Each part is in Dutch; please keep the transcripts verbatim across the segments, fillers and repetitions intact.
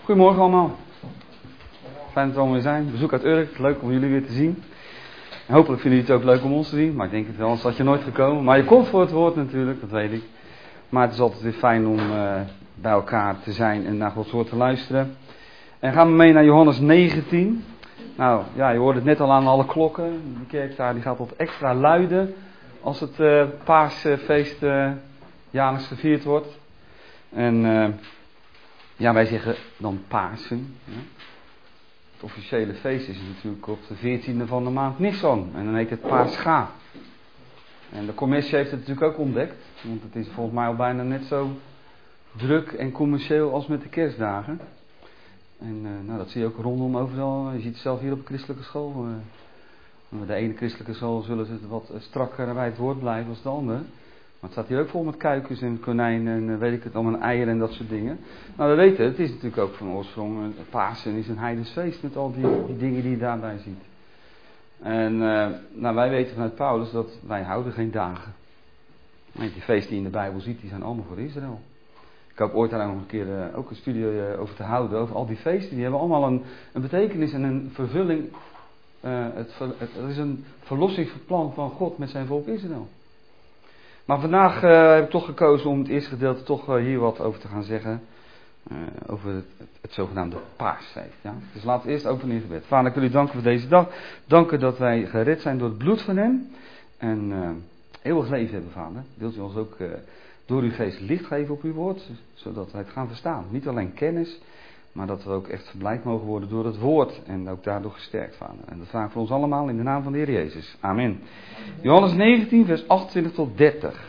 Goedemorgen allemaal. Fijn dat we allemaal weer zijn. Bezoek uit Urk. Leuk om jullie weer te zien. En hopelijk vinden jullie het ook leuk om ons te zien. Maar ik denk het wel, anders had je nooit gekomen. Maar je komt voor het woord natuurlijk, dat weet ik. Maar het is altijd weer fijn om uh, bij elkaar te zijn en naar Gods woord te luisteren. En gaan we mee naar Johannes negentien. Nou ja, je hoorde het net al aan alle klokken. Die kerk daar die gaat op extra luiden als het uh, paasfeest uh, jaarlijks gevierd wordt. En uh, ja, wij zeggen dan Pasen. Ja. Het officiële feest is natuurlijk op de veertiende van de maand Nisan. En dan heet het Pascha. En de commissie heeft het natuurlijk ook ontdekt. Want het is volgens mij al bijna net zo druk en commercieel als met de kerstdagen. En uh, nou, dat zie je ook rondom overal. Je ziet het zelf hier op de christelijke school. Uh, de ene christelijke school zullen ze wat strakker bij het woord blijven als de andere. Maar het staat hier ook vol met kuikens en konijnen en uh, weet ik het allemaal, eieren en dat soort dingen. Nou, we weten, het is natuurlijk ook van oorsprong. Uh, Pasen is een heidens feest met al die, die dingen die je daarbij ziet. En uh, nou, wij weten vanuit Paulus dat wij houden geen dagen. Die feesten die je in de Bijbel ziet, die zijn allemaal voor Israël. Ik hoop ooit daar nog een keer uh, ook een studie uh, over te houden. Over al die feesten. Die hebben allemaal een, een betekenis en een vervulling. Uh, het, het, het is een verlossingsplan van God met zijn volk Israël. Maar vandaag uh, heb ik toch gekozen om het eerste gedeelte toch uh, hier wat over te gaan zeggen. Uh, over het, het, het zogenaamde paasfeest. Ja? Dus laten we eerst openen in gebed. Vader, ik wil u danken voor deze dag. Danken dat wij gered zijn door het bloed van hem. En uh, eeuwig leven hebben, Vader. Wilt u ons ook uh, door uw geest licht geven op uw woord. Zodat wij het gaan verstaan. Niet alleen kennis. Maar dat we ook echt verblijd mogen worden door het woord. En ook daardoor gesterkt, Vader. En dat vragen we voor ons allemaal in de naam van de Heer Jezus. Amen. Johannes negentien vers achtentwintig tot dertig.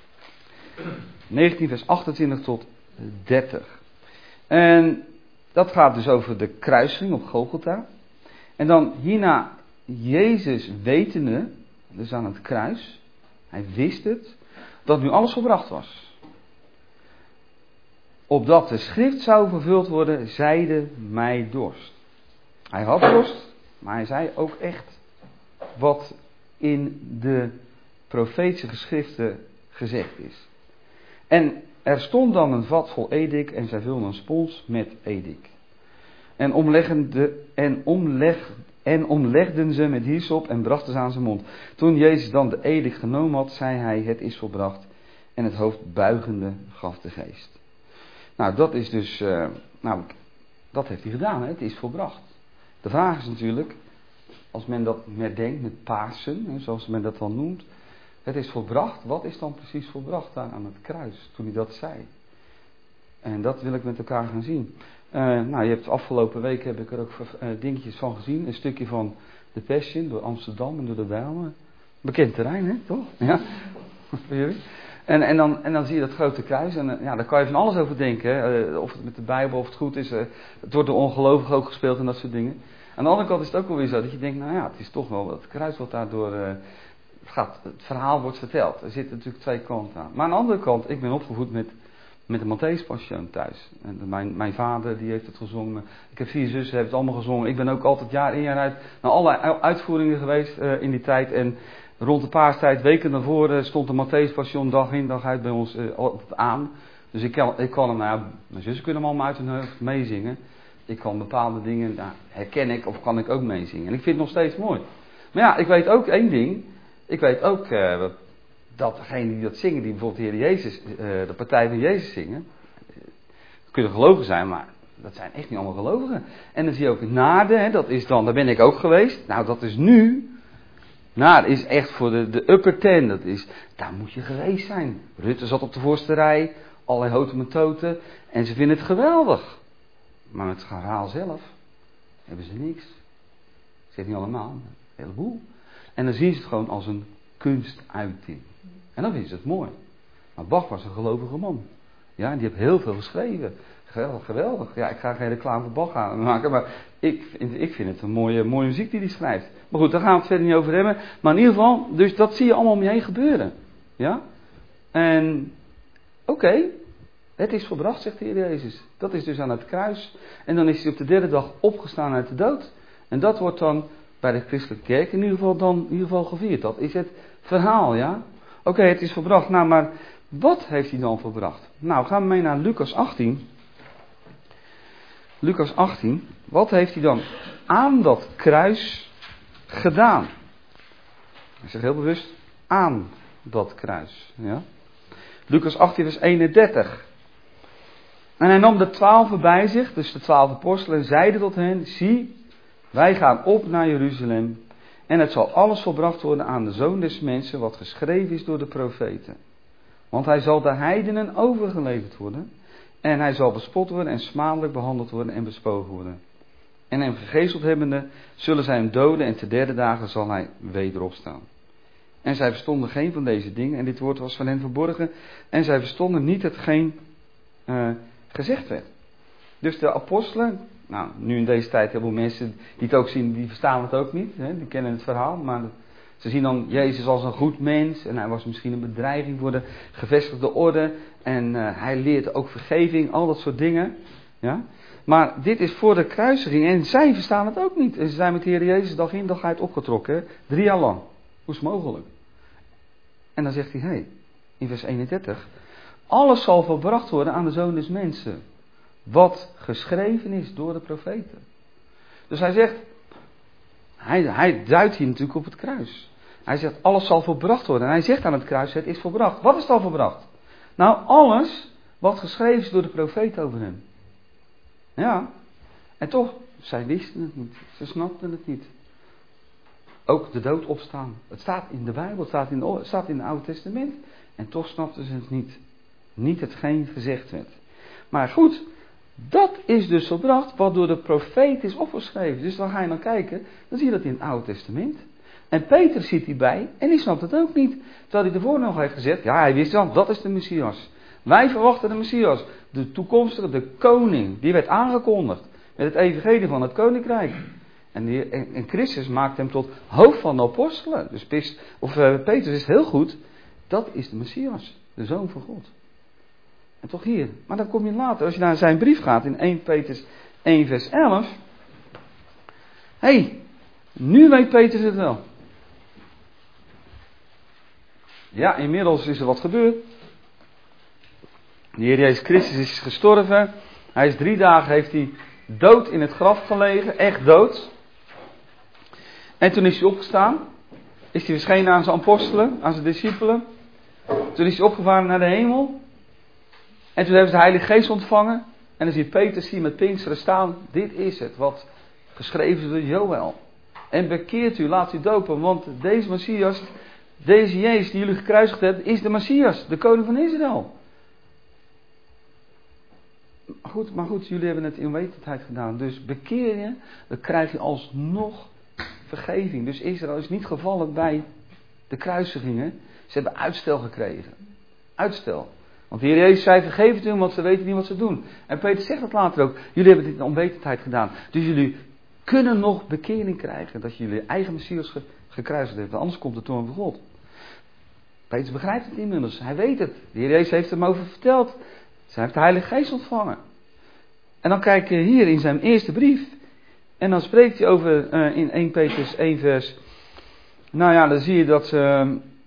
negentien vers achtentwintig tot dertig. En dat gaat dus over de kruisiging op Golgotha. En dan hierna Jezus wetende, dus aan het kruis. Hij wist het, dat nu alles volbracht was. Opdat de schrift zou vervuld worden, zeide mij dorst. Hij had dorst, maar hij zei ook echt wat in de profetische geschriften gezegd is. En er stond dan een vat vol edik en zij vulden een spons met edik. En, omleggende, en, omleg, en omlegden ze met hyssop en brachten ze aan zijn mond. Toen Jezus dan de edik genomen had, zei hij, het is volbracht. En het hoofd buigende gaf de geest. Nou, dat is dus, uh, nou, dat heeft hij gedaan, hè? Het is volbracht. De vraag is natuurlijk, als men dat merdenkt met Pasen, hè, zoals men dat dan noemt. Het is volbracht, wat is dan precies volbracht daar aan het kruis, toen hij dat zei? En dat wil ik met elkaar gaan zien. Uh, nou, je hebt afgelopen week heb ik er ook uh, dingetjes van gezien. Een stukje van de Passion door Amsterdam en door de Bijlmer. Bekend terrein, hè, toch? Ja, voor jullie. En, en, dan, en dan zie je dat grote kruis. En ja, daar kan je van alles over denken. Hè. Uh, of het met de Bijbel, of het goed is. Uh, het wordt door ongelovigen ook gespeeld en dat soort dingen. Aan de andere kant is het ook wel weer zo dat je denkt, nou ja, het is toch wel het kruis wat daardoor... Uh, het, gaat, het verhaal wordt verteld. Er zitten natuurlijk twee kanten aan. Maar aan de andere kant, ik ben opgevoed met, met de Matthäus Passion thuis. En mijn, mijn vader die heeft het gezongen. Ik heb vier zussen, hebben het allemaal gezongen. Ik ben ook altijd jaar in jaar uit naar allerlei uitvoeringen geweest uh, in die tijd. En rond de paastijd, weken daarvoor, uh, stond de Matthäus Passion dag in dag uit bij ons uh, altijd aan. Dus ik kan, ik kan hem, nou ja, mijn zussen kunnen hem allemaal uit hun hoofd meezingen. Ik kan bepaalde dingen, nou, herken ik of kan ik ook meezingen. En ik vind het nog steeds mooi. Maar ja, ik weet ook één ding. Ik weet ook uh, dat degenen die dat zingen, die bijvoorbeeld de Heer Jezus, uh, de partij van Jezus zingen, uh, kunnen gelovigen zijn, maar dat zijn echt niet allemaal gelovigen. En dan zie je ook Naarden, hè, dat is dan, daar ben ik ook geweest. Nou, dat is nu, Naarden is echt voor de, de upper ten, dat is, daar moet je geweest zijn. Rutte zat op de voorste rij, allerlei houten met toten, en ze vinden het geweldig. Maar met het verhaal zelf hebben ze niks. Ik zeg niet allemaal, maar een heleboel. En dan zien ze het gewoon als een kunstuiting. En dan vinden ze het mooi. Maar Bach was een gelovige man. Ja, die heeft heel veel geschreven. Geweldig, geweldig. Ja, ik ga geen reclame voor Bach gaan maken. Maar ik vind, ik vind het een mooie, mooie muziek die hij schrijft. Maar goed, daar gaan we het verder niet over hebben. Maar in ieder geval, dus dat zie je allemaal om je heen gebeuren. Ja. En, oké. Okay, het is volbracht, zegt de Heer Jezus. Dat is dus aan het kruis. En dan is hij op de derde dag opgestaan uit de dood. En dat wordt dan bij de christelijke kerk in ieder geval dan in ieder geval gevierd. Dat is het verhaal, ja. Oké, okay, het is volbracht. Nou, maar wat heeft hij dan volbracht? Nou, gaan we mee naar Lucas achttien. Lucas achttien. Wat heeft hij dan aan dat kruis gedaan? Hij zegt heel bewust aan dat kruis. Ja? Lucas achttien vers eenendertig. En hij nam de twaalf bij zich, dus de twaalf apostelen, en zeide tot hen: zie, wij gaan op naar Jeruzalem. En het zal alles volbracht worden aan de Zoon des Mensen, wat geschreven is door de profeten. Want hij zal de heidenen overgeleverd worden. En hij zal bespot worden en smadelijk behandeld worden en bespogen worden. En hem gegezeld hebbende, zullen zij hem doden en te derde dagen zal hij weder opstaan. En zij verstonden geen van deze dingen, en dit woord was van hen verborgen. En zij verstonden niet hetgeen uh, gezegd werd. Dus de apostelen, nou nu in deze tijd heel veel mensen die het ook zien, die verstaan het ook niet. Hè, die kennen het verhaal, maar ze zien dan Jezus als een goed mens. En hij was misschien een bedreiging voor de gevestigde orde. En uh, hij leert ook vergeving, al dat soort dingen. Ja? Maar dit is voor de kruisiging en zij verstaan het ook niet. En ze zijn met de Heer Jezus dag in dag uit opgetrokken. Hè? Drie jaar lang. Hoe is het mogelijk? En dan zegt hij, hé, hey, in vers eenendertig. Alles zal volbracht worden aan de Zoon des Mensen. Wat geschreven is door de profeten. Dus hij zegt, hij, hij duidt hier natuurlijk op het kruis. Hij zegt, alles zal volbracht worden. En hij zegt aan het kruis, het is volbracht. Wat is al volbracht? Nou, alles wat geschreven is door de profeten over hem. Ja, en toch, zij wisten het niet. Ze snapten het niet. Ook de dood opstaan. Het staat in de Bijbel, het staat in, de, het staat in het Oude Testament. En toch snapten ze het niet. Niet hetgeen gezegd werd. Maar goed, dat is dus volbracht wat door de profeet is opgeschreven. Dus dan ga je dan kijken, dan zie je dat in het Oude Testament. En Peter zit hierbij en die snapt het ook niet. Terwijl hij ervoor nog heeft gezegd, ja hij wist wel, dat is de Messias. Wij verwachten de Messias, de toekomstige, de koning. Die werd aangekondigd met het evangelie van het koninkrijk. En, die, en, en Christus maakt hem tot hoofd van de apostelen. Dus Pist, of, uh, Peter is heel goed, dat is de Messias, de Zoon van God. En toch hier. Maar dan kom je later, als je naar zijn brief gaat in eerste Petrus één vers elf. Hé, hey, nu weet Petrus het wel. Ja, inmiddels is er wat gebeurd. De Heer Jezus Christus is gestorven. Hij is drie dagen, heeft hij dood in het graf gelegen. Echt dood. En toen is hij opgestaan. Is hij verschenen aan zijn apostelen, aan zijn discipelen. Toen is hij opgevaren naar de hemel. En toen hebben ze de Heilige Geest ontvangen. En dan ziet Petrus hier met Pinksteren staan. Dit is het wat geschreven is door Joël. En bekeert u, laat u dopen. Want deze Messias, deze Jezus die jullie gekruisigd hebben, is de Messias. De koning van Israël. Goed, maar goed, jullie hebben het in onwetendheid gedaan. Dus bekeer je, dan krijg je alsnog vergeving. Dus Israël is niet gevallen bij de kruisigingen. Ze hebben uitstel gekregen. Uitstel. Want de Heer Jezus zei, vergeef het hun, want ze weten niet wat ze doen. En Peter zegt dat later ook. Jullie hebben dit in onwetendheid gedaan. Dus jullie kunnen nog bekering krijgen. Dat je jullie eigen Messias ge- gekruisigd hebt. Anders komt de toorn van God. Peter begrijpt het inmiddels. Hij weet het. De Heer Jezus heeft hem over verteld. Zij heeft de Heilige Geest ontvangen. En dan kijk je hier in zijn eerste brief. En dan spreekt hij over uh, in eerste Petrus één vers. Nou ja, dan zie je dat uh,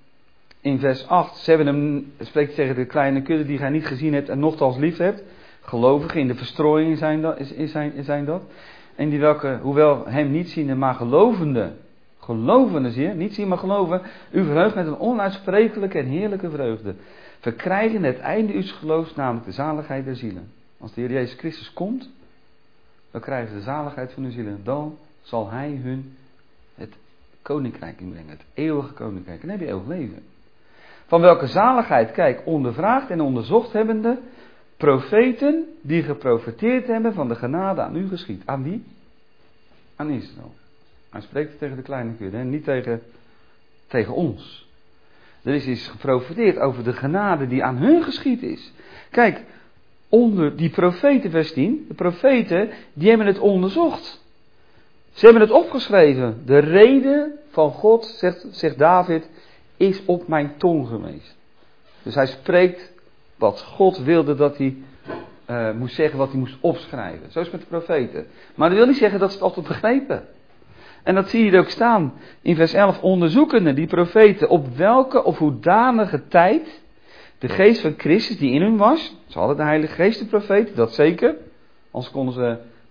in vers acht. Ze hebben hem, spreekt hij tegen de kleine kudde die gij niet gezien hebt en nochtans lief hebt. Gelovigen in de verstrooiing zijn dat, is, is zijn, zijn dat. En die welke, hoewel hem niet zien, maar gelovende. Gelovende zie je, niet zien maar geloven. U verheugt met een onuitsprekelijke en heerlijke vreugde. Verkrijgen het einde uws geloofs, namelijk de zaligheid der zielen. Als de Heer Jezus Christus komt, dan krijgen ze de zaligheid van hun zielen. Dan zal Hij hun het koninkrijk inbrengen. Het eeuwige koninkrijk. En dan heb je eeuwig leven. Van welke zaligheid, kijk, ondervraagd en onderzocht hebbende profeten die geprofeteerd hebben van de genade aan u geschied. Aan wie? Aan Israël. Hij spreekt tegen de kleine kudde en niet tegen, tegen ons. Er is iets geprofeteerd over de genade die aan hun geschied is. Kijk, onder die profeten, vers tien, de profeten, die hebben het onderzocht. Ze hebben het opgeschreven. De reden van God, zegt, zegt David, is op mijn tong geweest. Dus hij spreekt wat God wilde dat hij uh, moest zeggen, wat hij moest opschrijven. Zo is het met de profeten. Maar dat wil niet zeggen dat ze het altijd begrepen. En dat zie je er ook staan in vers elf. Onderzoekende die profeten op welke of hoedanige tijd de geest van Christus die in hun was. Ze hadden de Heilige Geest, de profeten, dat zeker. Anders konden ze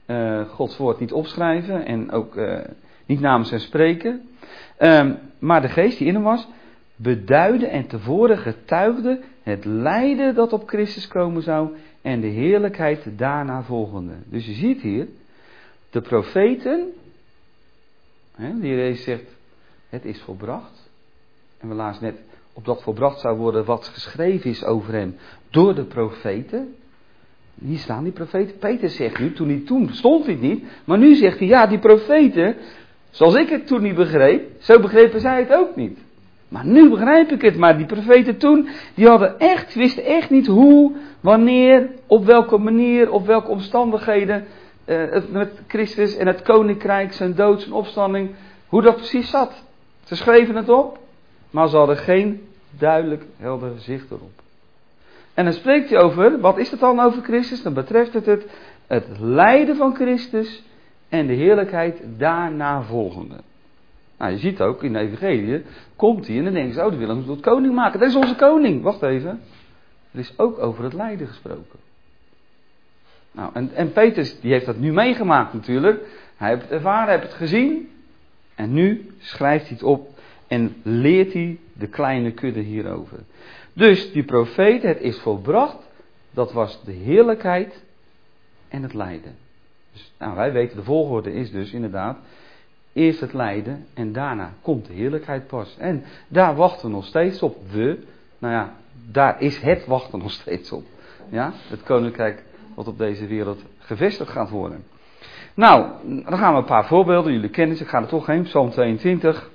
uh, Gods woord niet opschrijven en ook uh, niet namens hem spreken. Um, maar de geest die in hem was, beduidde en tevoren getuigde het lijden dat op Christus komen zou en de heerlijkheid daarna volgende. Dus je ziet hier, de profeten, hè, die Jezus zegt, het is volbracht. En we lazen net, opdat volbracht zou worden wat geschreven is over hem door de profeten. Hier staan die profeten. Peter zegt nu, toen hij toen stond hij niet, maar nu zegt hij, ja, die profeten, zoals ik het toen niet begreep, zo begrepen zij het ook niet. Maar nu begrijp ik het, maar die profeten toen, die hadden echt, wisten echt niet hoe, wanneer, op welke manier, op welke omstandigheden, uh, het, met Christus en het koninkrijk, zijn dood, zijn opstanding, hoe dat precies zat. Ze schreven het op, maar ze hadden geen duidelijk, helder zicht erop. En dan spreekt hij over, wat is het dan over Christus? Dan betreft het het, het lijden van Christus en de heerlijkheid daarna volgende. Nou, je ziet ook in de evangelie, komt hij en dan denken ze, oh, die willen hem tot koning maken. Dat is onze koning. Wacht even. Er is ook over het lijden gesproken. Nou, en, en Petrus, die heeft dat nu meegemaakt natuurlijk. Hij heeft het ervaren, hij heeft het gezien. En nu schrijft hij het op en leert hij de kleine kudde hierover. Dus die profeet, het is volbracht, dat was de heerlijkheid en het lijden. Dus, nou, wij weten, de volgorde is dus inderdaad, eerst het lijden en daarna komt de heerlijkheid pas. En daar wachten we nog steeds op. We, nou ja, daar is het wachten nog steeds op. Ja, het koninkrijk wat op deze wereld gevestigd gaat worden. Nou, dan gaan we een paar voorbeelden. Jullie kennen ze, ik ga er toch heen. Psalm tweeëntwintig.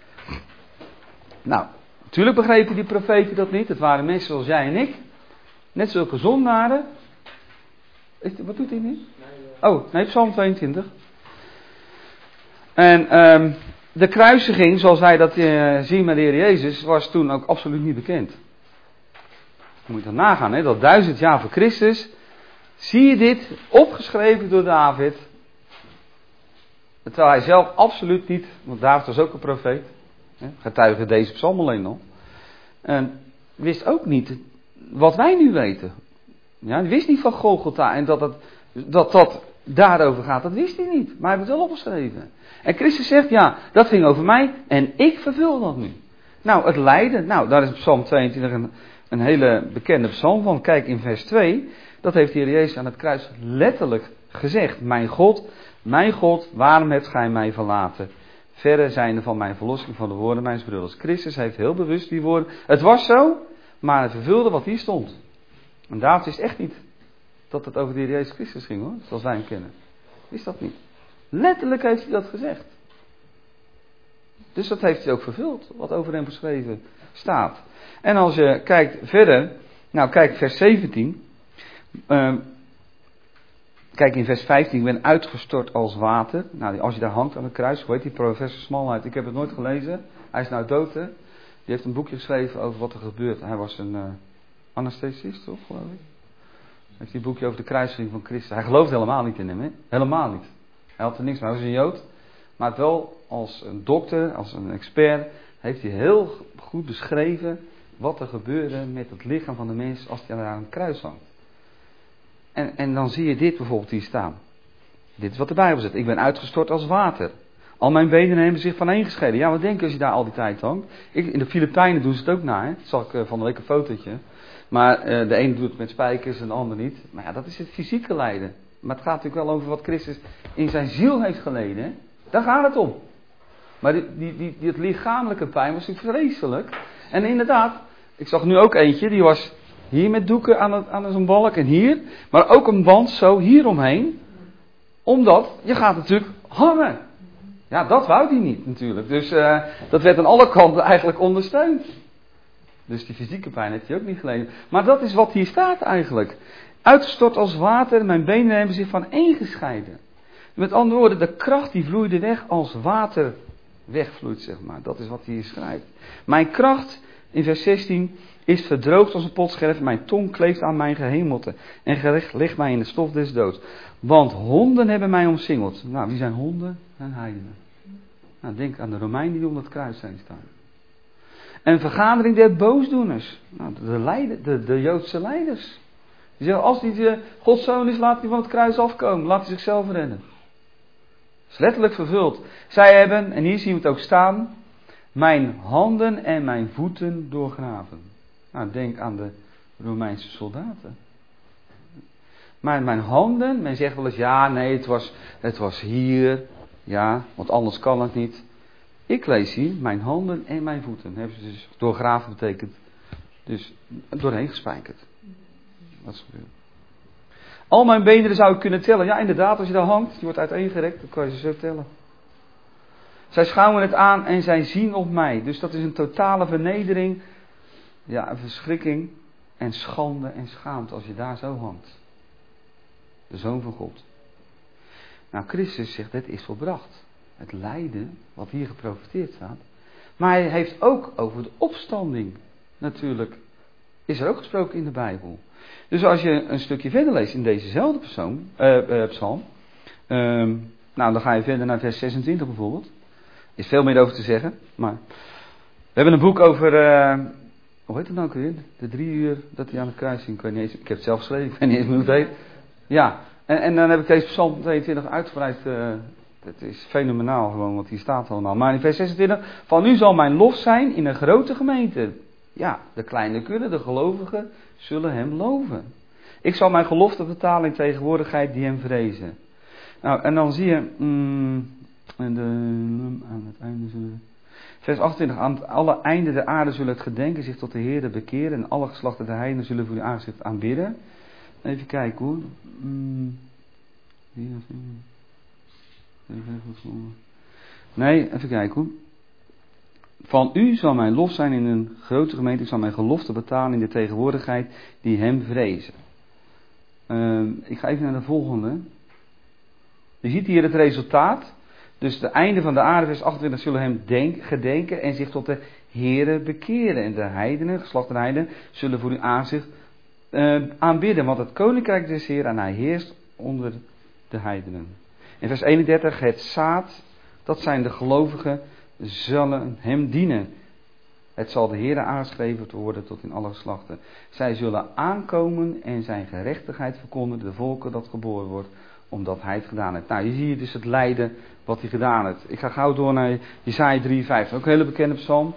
Nou, natuurlijk begrepen die profeten dat niet. Het waren mensen zoals jij en ik. Net zulke zondaren. Wat doet hij niet? Oh, nee, Psalm tweeëntwintig. En um, de kruisiging, zoals wij dat uh, zien met de Heer Jezus, was toen ook absoluut niet bekend. Je moet dan nagaan, hè, dat duizend jaar voor Christus, zie je dit opgeschreven door David. Terwijl hij zelf absoluut niet, want David was ook een profeet, hè, getuige deze psalm alleen al. En wist ook niet wat wij nu weten. Ja, hij wist niet van Golgotha en dat dat, dat dat daarover gaat, dat wist hij niet. Maar hij heeft het wel opgeschreven. En Christus zegt, ja, dat ging over mij en ik vervul dat nu. Nou, het lijden, nou, daar is Psalm tweeëntwintig een, een hele bekende psalm van. Kijk in vers twee, dat heeft de Heer Jezus aan het kruis letterlijk gezegd. Mijn God, mijn God, waarom hebt gij mij verlaten? Verre zijnde van mijn verlossing van de woorden mijns broeders. Christus heeft heel bewust die woorden. Het was zo, maar het vervulde wat hier stond. En David wist echt niet dat het over de Heer Jezus Christus ging, hoor, zoals wij hem kennen. Wist dat niet. Letterlijk heeft hij dat gezegd. Dus dat heeft hij ook vervuld, wat over hem geschreven staat. En als je kijkt verder, nou kijk vers zeventien. Uh, kijk in vers vijftien, ik ben uitgestort als water. Nou, als je daar hangt aan het kruis, hoe heet die professor Smallheid? Ik heb het nooit gelezen, hij is nou dood, hè. Die heeft een boekje geschreven over wat er gebeurt. Hij was een uh, anesthesist, toch, geloof ik? Hij heeft die boekje over de kruisiging van Christus. Hij gelooft helemaal niet in hem, hè? Helemaal niet. Hij had er niks mee, hij was een Jood. Maar het wel als een dokter, als een expert, heeft hij heel goed beschreven wat er gebeurde met het lichaam van de mens als hij aan een kruis hangt. En, en dan zie je dit bijvoorbeeld hier staan. Dit is wat de Bijbel zegt. Ik ben uitgestort als water. Al mijn benen hebben zich vaneengescheiden. Ja, wat denk je als je daar al die tijd hangt? Ik, in de Filipijnen doen ze het ook na. Hè? Dat zag ik uh, van de week een fotootje. Maar uh, de ene doet het met spijkers en de ander niet. Maar ja, dat is het fysieke lijden. Maar het gaat natuurlijk wel over wat Christus in zijn ziel heeft geleden. Hè? Daar gaat het om. Maar die, die, die, die, het lichamelijke pijn was natuurlijk vreselijk. En inderdaad, ik zag nu ook eentje, die was hier met doeken aan, het, aan zo'n balk en hier. Maar ook een band zo hieromheen. Omdat, je gaat natuurlijk hangen. Ja, dat wou hij niet natuurlijk. Dus uh, dat werd aan alle kanten eigenlijk ondersteund. Dus die fysieke pijn heeft hij ook niet geleden. Maar dat is wat hier staat eigenlijk. Uitgestort als water, mijn benen hebben zich van één gescheiden. Met andere woorden, de kracht die vloeide weg als water wegvloeit, zeg maar. Dat is wat hij hier schrijft. Mijn kracht, in vers zestien, is verdroogd als een potscherf. Mijn tong kleeft aan mijn gehemelte. En gerecht ligt mij in de stof des doods. Want honden hebben mij omsingeld. Nou, wie zijn honden? En heidenen. Nou, denk aan de Romeinen die om dat kruis heen staan. Een vergadering der boosdoeners. Nou, de, leiden, de, de Joodse leiders. Die zegt, als hij Gods zoon is, laat hij van het kruis afkomen. Laat hij zichzelf redden. Dat is letterlijk vervuld. Zij hebben, en hier zien we het ook staan, mijn handen en mijn voeten doorgraven. Nou, denk aan de Romeinse soldaten. Maar mijn handen, men zegt wel eens, ja, nee, het was, het was hier. Ja, want anders kan het niet. Ik lees hier, mijn handen en mijn voeten. Hebben ze dus doorgraven betekent, dus doorheen gespijkerd. Dat is gebeurd. Al mijn beenderen zou ik kunnen tellen. Ja, inderdaad, als je daar hangt, je wordt uiteengerekt, dan kan je ze zo tellen. Zij schouwen het aan en zij zien op mij. Dus dat is een totale vernedering. Ja, een verschrikking en schande en schaamte als je daar zo hangt. De Zoon van God. Nou, Christus zegt, het is volbracht. Het lijden, wat hier geprofeteerd staat. Maar hij heeft ook over de opstanding, natuurlijk, is er ook gesproken in de Bijbel. Dus als je een stukje verder leest in dezezelfde persoon, uh, uh, psalm. Uh, nou, dan ga je verder naar vers zesentwintig bijvoorbeeld. Er is veel meer over te zeggen. Maar we hebben een boek over, uh, hoe heet het nou ook weer? De drie uur dat hij aan het kruis ging. Ik weet niet eens, ik heb het zelf geschreven, ik weet niet eens hoe het heet. Ja, en, en dan heb ik deze psalm tweeëntwintig uitgebreid. Uh, het is fenomenaal gewoon wat hier staat allemaal. Maar in vers zesentwintig, van nu zal mijn lof zijn in een grote gemeente. Ja, de kleine kudde, de gelovigen, zullen hem loven. Ik zal mijn gelofte betalen in tegenwoordigheid die hem vrezen. Nou, en dan zie je, mm, en de, aan het einde zullen, vers achtentwintig, aan alle einden der aarde zullen het gedenken zich tot de Heere bekeren en alle geslachten der heidenen zullen voor uw aangezicht aanbidden. Even kijken hoor. Mm, nee, even kijken hoor. Van u zal mijn lof zijn in een grote gemeente. Ik zal mijn gelofte betalen in de tegenwoordigheid die hem vrezen. Uh, ik ga even naar de volgende. Je ziet hier het resultaat. Dus de einde van de aarde, vers achtentwintig, zullen hem denk, gedenken en zich tot de Heere bekeren. En de heidenen, geslacht der heidenen, zullen voor uw aanzicht uh, aanbidden. Want het koninkrijk des Heer en hij heerst onder de heidenen. In vers eenendertig, het zaad, dat zijn de gelovigen, zullen hem dienen. Het zal de Heere aangeschreven worden tot in alle geslachten. Zij zullen aankomen en zijn gerechtigheid verkondigen, de volken dat geboren wordt, omdat hij het gedaan heeft. Nou, je ziet dus het lijden wat hij gedaan heeft. Ik ga gauw door naar Jesaja drieënvijftig, ook een hele bekende psalm.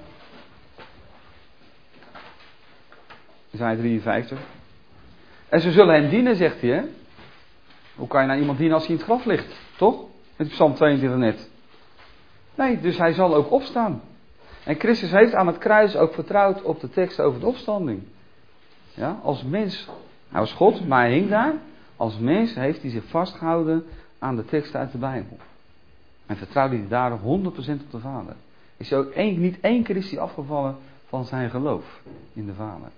Jesaja drieënvijftig. En ze zullen hem dienen, zegt hij, hè. Hoe kan je nou iemand dienen als hij in het graf ligt, toch? Met psalm tweeëntwintig net. Nee, dus hij zal ook opstaan. En Christus heeft aan het kruis ook vertrouwd op de tekst over de opstanding. Ja, als mens, hij was God, maar hij hing daar. Als mens heeft hij zich vastgehouden aan de teksten uit de Bijbel. En vertrouwde hij daar honderd procent op de Vader. Is ook één, niet één keer is hij afgevallen van zijn geloof in de Vader.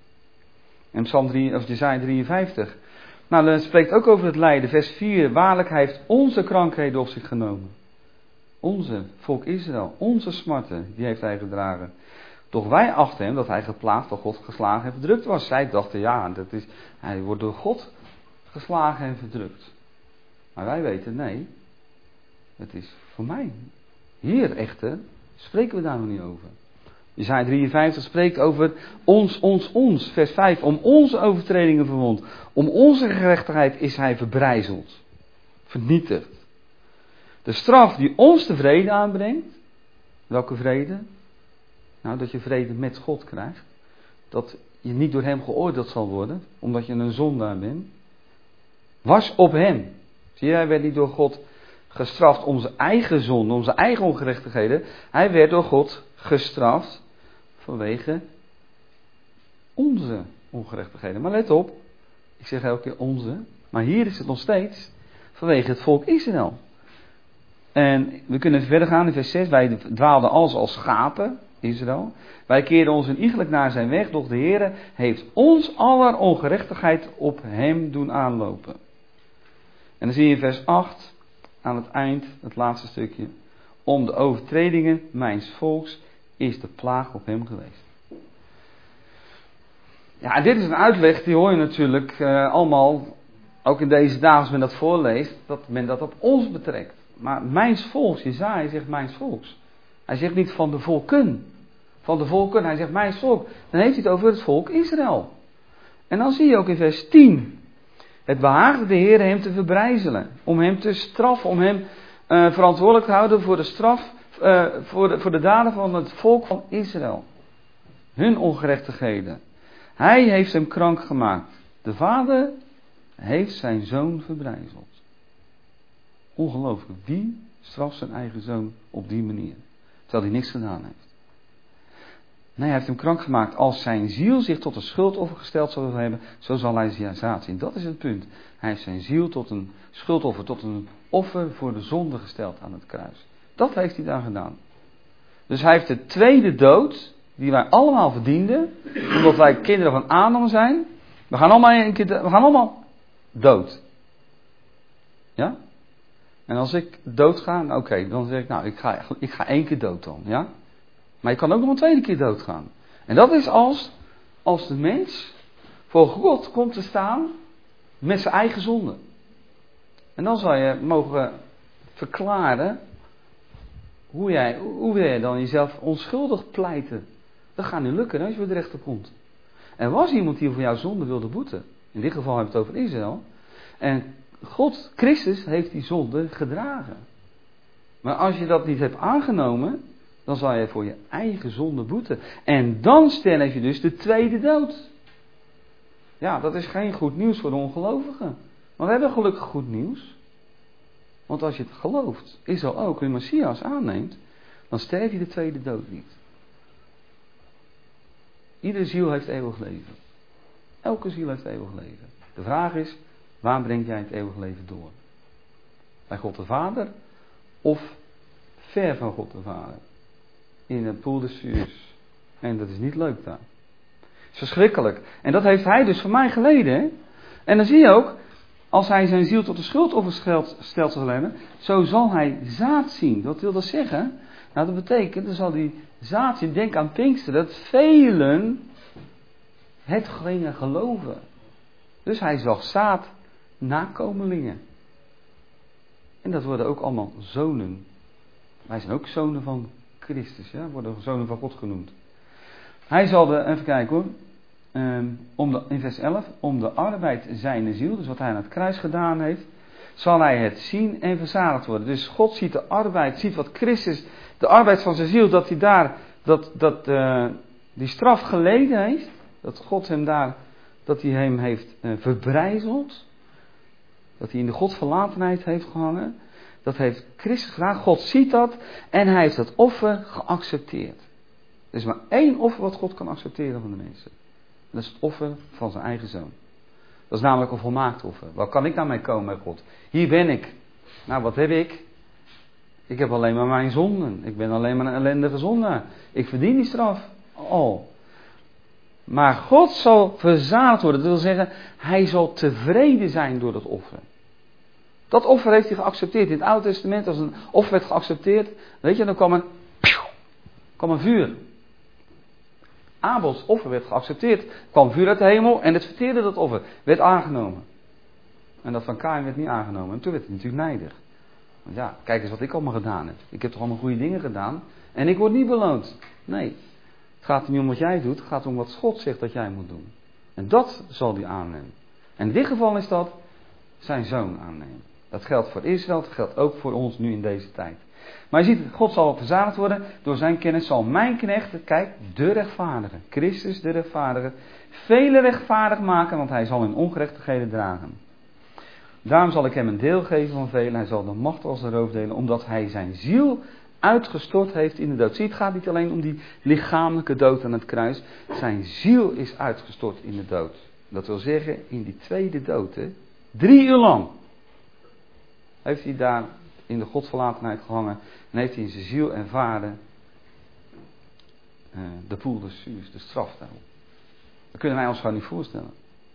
En Psalm drie, of Jesaja drieënvijftig. Nou, dat spreekt ook over het lijden. Vers vier. Waarlijk, hij heeft onze krankheden op zich genomen. Onze, volk Israël, onze smarten, die heeft hij gedragen. Doch wij achten hem dat hij geplaagd door God geslagen en verdrukt was. Zij dachten, ja, dat is, hij wordt door God geslagen en verdrukt. Maar wij weten, nee, het is voor mij. Hier echter spreken we daar nog niet over. Jesaja drieënvijftig spreekt over ons, ons, ons. Vers vijf, om onze overtredingen verwond. Om onze gerechtigheid is hij verbrijzeld. Vernietigd. De straf die ons de vrede aanbrengt. Welke vrede? Nou, dat je vrede met God krijgt. Dat je niet door hem geoordeeld zal worden. Omdat je een zondaar bent. Was op hem. Zie je, hij werd niet door God gestraft om zijn eigen zonde, om zijn eigen ongerechtigheden. Hij werd door God gestraft vanwege onze ongerechtigheden. Maar let op, ik zeg elke keer onze, maar hier is het nog steeds vanwege het volk Israël. En we kunnen verder gaan in vers zes. Wij dwaalden alles als schapen, Israël. Wij keerden ons iegelijk naar zijn weg, doch de Heere heeft ons aller ongerechtigheid op hem doen aanlopen. En dan zie je in vers acht, aan het eind, het laatste stukje. Om de overtredingen mijns volks is de plaag op hem geweest. Ja, dit is een uitleg, die hoor je natuurlijk uh, allemaal, ook in deze dagen als men dat voorleest, dat men dat op ons betrekt. Maar mijns volks, Jesaja zegt mijns volks. Hij zegt niet van de volken. Van de volken, hij zegt mijns volk. Dan heeft hij het over het volk Israël. En dan zie je ook in vers tien. Het behaagde de Heer hem te verbrijzelen. Om hem te straffen. Om hem uh, verantwoordelijk te houden voor de straf. Uh, voor, de, voor de daden van het volk van Israël. Hun ongerechtigheden. Hij heeft hem krank gemaakt. De vader heeft zijn zoon verbrijzeld. Ongelooflijk. Wie straft zijn eigen zoon op die manier? Terwijl hij niks gedaan heeft. Nee, hij heeft hem krank gemaakt. Als zijn ziel zich tot een schuldoffer gesteld zou hebben, zo zal hij zijn zaad zien. Dat is het punt. Hij heeft zijn ziel tot een schuldoffer, tot een offer voor de zonde gesteld aan het kruis. Dat heeft hij daar gedaan. Dus hij heeft de tweede dood, die wij allemaal verdienden, omdat wij kinderen van Adam zijn. We gaan allemaal, een keer, we gaan allemaal dood. Ja? En als ik dood ga, oké, okay, dan zeg ik, nou, ik ga, ik ga één keer dood dan, ja? Maar je kan ook nog een tweede keer doodgaan. En dat is als, als de mens voor God komt te staan met zijn eigen zonde. En dan zal je mogen verklaren hoe jij, hoe wil je dan jezelf onschuldig pleiten. Dat gaat niet lukken als je voor de rechter komt. Er was iemand die voor jouw zonde wilde boeten. In dit geval hebben we het over Israël. En God, Christus, heeft die zonde gedragen. Maar als je dat niet hebt aangenomen, dan zal je voor je eigen zonde boeten. En dan sterf je dus de tweede dood. Ja, dat is geen goed nieuws voor de ongelovigen. Maar we hebben gelukkig goed nieuws. Want als je het gelooft, Israël ook, hun Messias aanneemt, dan sterf je de tweede dood niet. Iedere ziel heeft eeuwig leven. Elke ziel heeft eeuwig leven. De vraag is, waar breng jij het eeuwig leven door? Bij God de Vader of ver van God de Vader? In een poel des vuurs. En dat is niet leuk daar. Het is verschrikkelijk. En dat heeft hij dus voor mij geleden. Hè? En dan zie je ook, als hij zijn ziel tot de schuldoffer stelt zal hebben, zo zal hij zaad zien. Wat wil dat zeggen? Nou, dat betekent, dan zal hij zaad zien. Denk aan Pinksteren, dat velen het gingen geloven. Dus hij zag zaad, nakomelingen. En dat worden ook allemaal zonen. Wij zijn ook zonen van Christus, ja, worden zonen van God genoemd. Hij zal de, even kijken hoor, um, om de, in vers elf, om de arbeid zijner ziel, dus wat hij aan het kruis gedaan heeft, zal hij het zien en verzadigd worden. Dus God ziet de arbeid, ziet wat Christus, de arbeid van zijn ziel, dat hij daar, dat, dat uh, die straf geleden heeft, dat God hem daar, dat hij hem heeft uh, verbrijzeld, dat hij in de godverlatenheid heeft gehangen. Dat heeft Christus gedaan. God ziet dat en hij heeft dat offer geaccepteerd. Er is maar één offer wat God kan accepteren van de mensen. Dat is het offer van zijn eigen zoon. Dat is namelijk een volmaakt offer. Waar kan ik nou mee komen bij God? Hier ben ik. Nou, wat heb ik? Ik heb alleen maar mijn zonden. Ik ben alleen maar een ellendige zondaar. Ik verdien die straf. Oh. Maar God zal verzadigd worden. Dat wil zeggen, hij zal tevreden zijn door dat offer. Dat offer heeft hij geaccepteerd. In het Oude Testament, als een offer werd geaccepteerd, weet je, dan kwam een, kwam een vuur. Abels offer werd geaccepteerd. Er kwam vuur uit de hemel en het verteerde dat offer. Werd aangenomen. En dat van Kain werd niet aangenomen. En toen werd hij natuurlijk nijdig. Want ja, kijk eens wat ik allemaal gedaan heb. Ik heb toch allemaal goede dingen gedaan. En ik word niet beloond. Nee. Het gaat niet om wat jij doet. Het gaat om wat God zegt dat jij moet doen. En dat zal hij aannemen. En in dit geval is dat zijn zoon aannemen. Dat geldt voor Israël, dat geldt ook voor ons nu in deze tijd. Maar je ziet, God zal verzadigd worden. Door zijn kennis zal mijn knecht, kijk, de rechtvaardige, Christus de rechtvaardige, vele rechtvaardig maken, want hij zal hun ongerechtigheden dragen. Daarom zal ik hem een deel geven van velen. Hij zal de macht als de roof delen, omdat hij zijn ziel uitgestort heeft in de dood. Zie, het gaat niet alleen om die lichamelijke dood aan het kruis. Zijn ziel is uitgestort in de dood. Dat wil zeggen, in die tweede dood, hè, drie uur lang heeft hij daar in de godverlatenheid gehangen en heeft hij in zijn ziel ervaren uh, de poel des vuurs, de straf daarop. Dat kunnen wij ons gewoon niet voorstellen.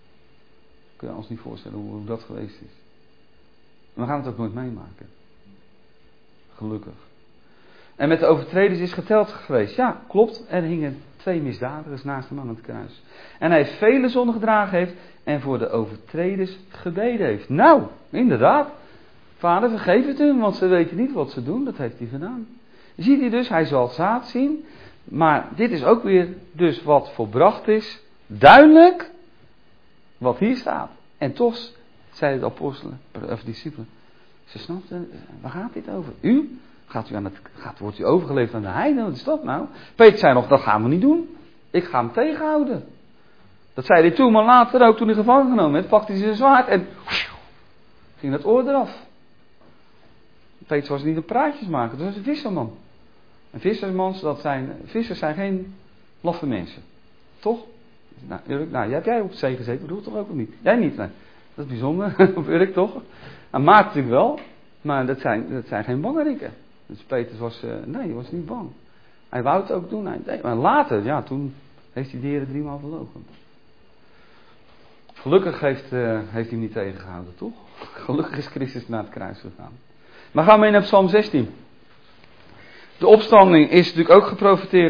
We kunnen ons niet voorstellen hoe, hoe dat geweest is. En we gaan het ook nooit meemaken. Gelukkig. En met de overtreders is geteld geweest. Ja, klopt. Er hingen twee misdadigers naast hem aan het kruis. En hij heeft vele zonden gedragen heeft en voor de overtreders gebeden heeft. Nou, inderdaad. Vader, vergeef het hun, want ze weten niet wat ze doen. Dat heeft hij gedaan. Ziet hij dus, hij zal zaad zien. Maar dit is ook weer dus wat volbracht is. Duidelijk. wat hier staat. En toch zeiden de apostelen, of discipelen, ze snapten, waar gaat dit over? U? Gaat u aan het, gaat, wordt u overgeleverd aan de heidenen? Wat is dat nou? Peter zei nog, dat gaan we niet doen. Ik ga hem tegenhouden. Dat zei hij toen, maar later ook, toen hij gevangen genomen werd, pakte hij zijn zwaard en ging dat oor eraf. Peter was niet een praatjesmaker, dat was een visserman. En vissersmans, dat zijn, vissers zijn geen laffe mensen. Toch? Nou, Urk, nou, heb jij op de zee gezeten? Bedoel toch ook of niet? Jij niet, nee. Dat is bijzonder, op Urk toch? Nou, Maarten natuurlijk wel, maar dat zijn, dat zijn geen bangerikken. Dus Peter was, uh, nee, hij was niet bang. Hij wou het ook doen, hij deed. Maar later, ja, toen heeft hij de Heer driemaal verloochend. Gelukkig heeft, uh, heeft hij hem niet tegengehouden, toch? Gelukkig is Christus naar het kruis gegaan. Maar gaan we in naar Psalm zestien. De opstanding is natuurlijk ook geprofeteerd.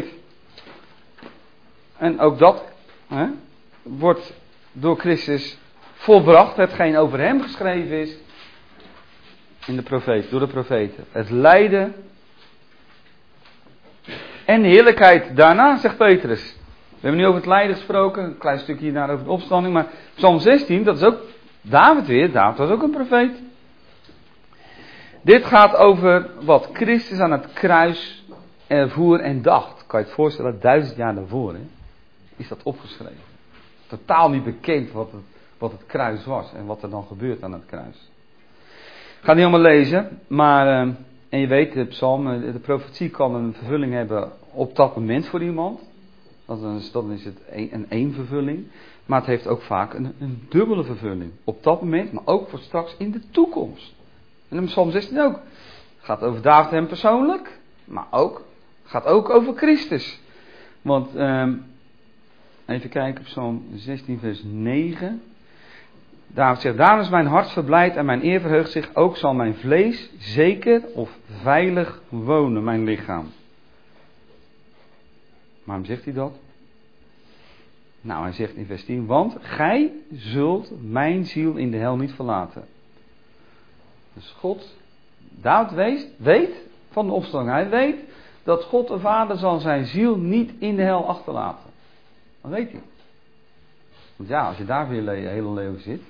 En ook dat hè, wordt door Christus volbracht. Hetgeen over hem geschreven is in de profeet, door de profeten. Het lijden en de heerlijkheid daarna, zegt Petrus. We hebben nu over het lijden gesproken. Een klein stukje hierna over de opstanding. Maar Psalm zestien, dat is ook David weer. David was ook een profeet. Dit gaat over wat Christus aan het kruis ervoer en dacht. Kan je het voorstellen, duizend jaar daarvoor hè, is dat opgeschreven. Totaal niet bekend wat het, wat het kruis was en wat er dan gebeurt aan het kruis. Ik ga niet allemaal lezen, maar, uh, en je weet, de psalm, de profetie kan een vervulling hebben op dat moment voor iemand. Dan is, dan is het een, een één vervulling. Maar het heeft ook vaak een, een dubbele vervulling. Op dat moment, maar ook voor straks in de toekomst. En in Psalm zestien ook. Het gaat over David hem persoonlijk, maar ook, gaat ook over Christus. Want, um, even kijken op Psalm zestien vers negen. David zegt, daarom is mijn hart verblijd en mijn eer verheugt zich. Ook zal mijn vlees zeker of veilig wonen, mijn lichaam. Waarom zegt hij dat? Nou, hij zegt in vers tien, want gij zult mijn ziel in de hel niet verlaten. Dus God, David weet, weet van de opstanding, hij weet dat God de Vader zal zijn ziel niet in de hel achterlaten. Dat weet hij. Want ja, als je daar weer je hele leven zit.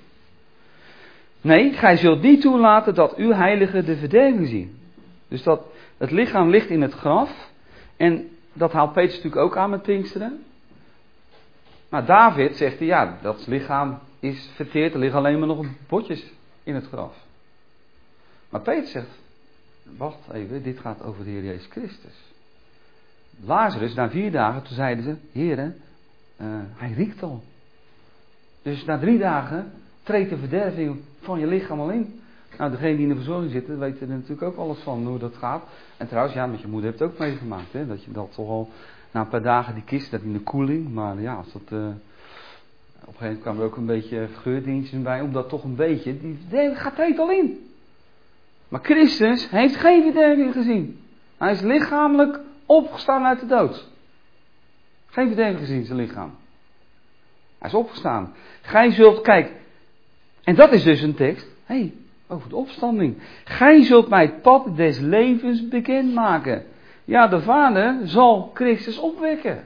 Nee, gij zult niet toelaten dat uw heilige de verderving zien. Dus dat het lichaam ligt in het graf. En dat haalt Petrus natuurlijk ook aan met Pinksteren. Maar David zegt hij, ja, dat lichaam is verteerd, er liggen alleen maar nog botjes in het graf. Maar Petrus zegt, wacht even, dit gaat over de Heer Jezus Christus. Lazarus, na vier dagen, toen zeiden ze, Heere, uh, hij riekt al. Dus na drie dagen treedt de verderving van je lichaam al in. Nou, degene die in de verzorging zitten, weten er natuurlijk ook alles van hoe dat gaat. En trouwens, ja, met je moeder hebt het ook meegemaakt, hè, dat je dat toch al na een paar dagen die kist, dat in de koeling, maar ja, als dat, uh, op een gegeven moment kwamen er ook een beetje geurdienstjes bij, omdat toch een beetje, die verderving gaat treedt al in. Maar Christus heeft geen verderving gezien. Hij is lichamelijk opgestaan uit de dood. Geen verderving gezien, zijn lichaam. Hij is opgestaan. Gij zult, kijk, en dat is dus een tekst, hé, hey, over de opstanding. Gij zult mij het pad des levens bekendmaken. Ja, de Vader zal Christus opwekken.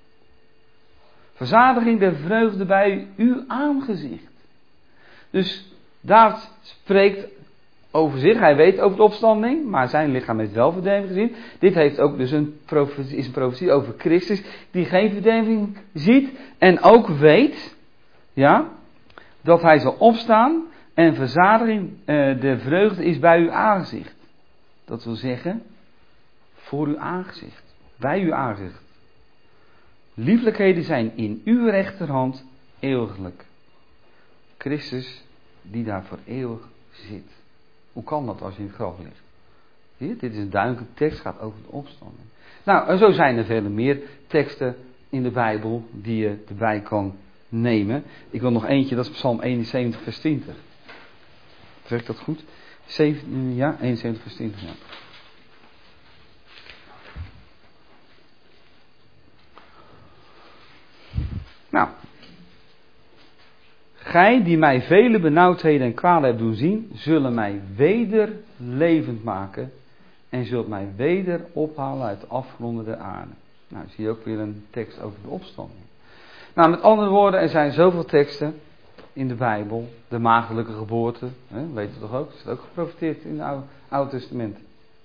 Verzadiging der vreugde bij uw aangezicht. Dus David spreekt over zich, hij weet over de opstanding, maar zijn lichaam heeft wel verderving gezien. Dit heeft ook dus een profetie, is een profetie over Christus, die geen verderving ziet en ook weet, ja, dat hij zal opstaan en verzadiging uh, de vreugde is bij uw aangezicht. Dat wil zeggen, voor uw aangezicht, bij uw aangezicht. Lieflijkheden zijn in uw rechterhand eeuwiglijk. Christus die daar voor eeuwig zit. Hoe kan dat als je in het graf ligt? Zie je, dit is een duidelijke tekst, gaat over de opstanding. Nou, en zo zijn er vele meer teksten in de Bijbel die je erbij kan nemen. Ik wil nog eentje, dat is Psalm eenenzeventig vers twintig. Zeg ik dat goed? zeven, ja, eenenzeventig vers twintig, ja. Nou. Gij die mij vele benauwdheden en kwalen hebt doen zien, zullen mij weder levend maken en zult mij weder ophalen uit de afgronden der aarde. Nou, zie je ook weer een tekst over de opstanding. Nou, met andere woorden, er zijn zoveel teksten in de Bijbel. De maagdelijke geboorte, hè, weet je toch ook? Dat is ook geprofeteerd in het Oude, Oude Testament.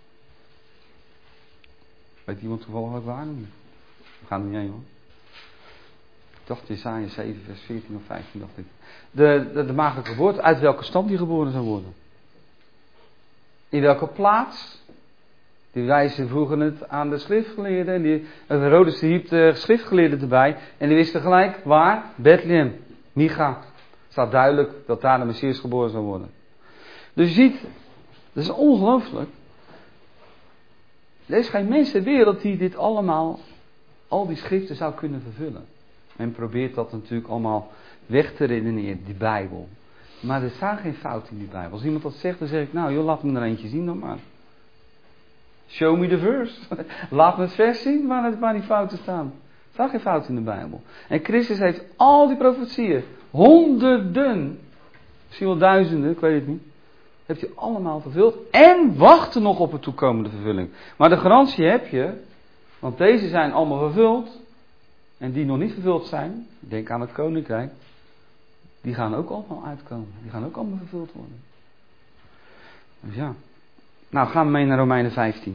Weet iemand toevallig ook waar? We gaan er niet heen hoor. Ik dacht Jesaja zeven vers veertien of vijftien dacht ik. De, de, de maagdelijke geboorte, uit welke stam die geboren zou worden. In welke plaats? Die wijzen vroegen het aan de schriftgeleerden. En die, Herodes riep de schriftgeleerden erbij. En die wisten gelijk waar? Bethlehem. Micha. Staat duidelijk dat daar de Messias geboren zou worden. Dus je ziet, dat is ongelooflijk. Er is geen mens ter wereld die dit allemaal, al die schriften zou kunnen vervullen. Men probeert dat natuurlijk allemaal weg te redeneren, die Bijbel. Maar er staan geen fouten in die Bijbel. Als iemand dat zegt, dan zeg ik, nou joh, laat me er eentje zien dan maar. Show me the verse. Laat me het vers zien waar, het, waar die fouten staan. Er staan geen fouten in de Bijbel. En Christus heeft al die profetieën, honderden, misschien wel duizenden, ik weet het niet, heeft hij allemaal vervuld. En wachten nog op een toekomende vervulling. Maar de garantie heb je, want deze zijn allemaal vervuld. En die nog niet vervuld zijn, denk aan het koninkrijk, die gaan ook allemaal uitkomen. Die gaan ook allemaal vervuld worden. Dus ja. Nou, gaan we mee naar Romeinen vijftien.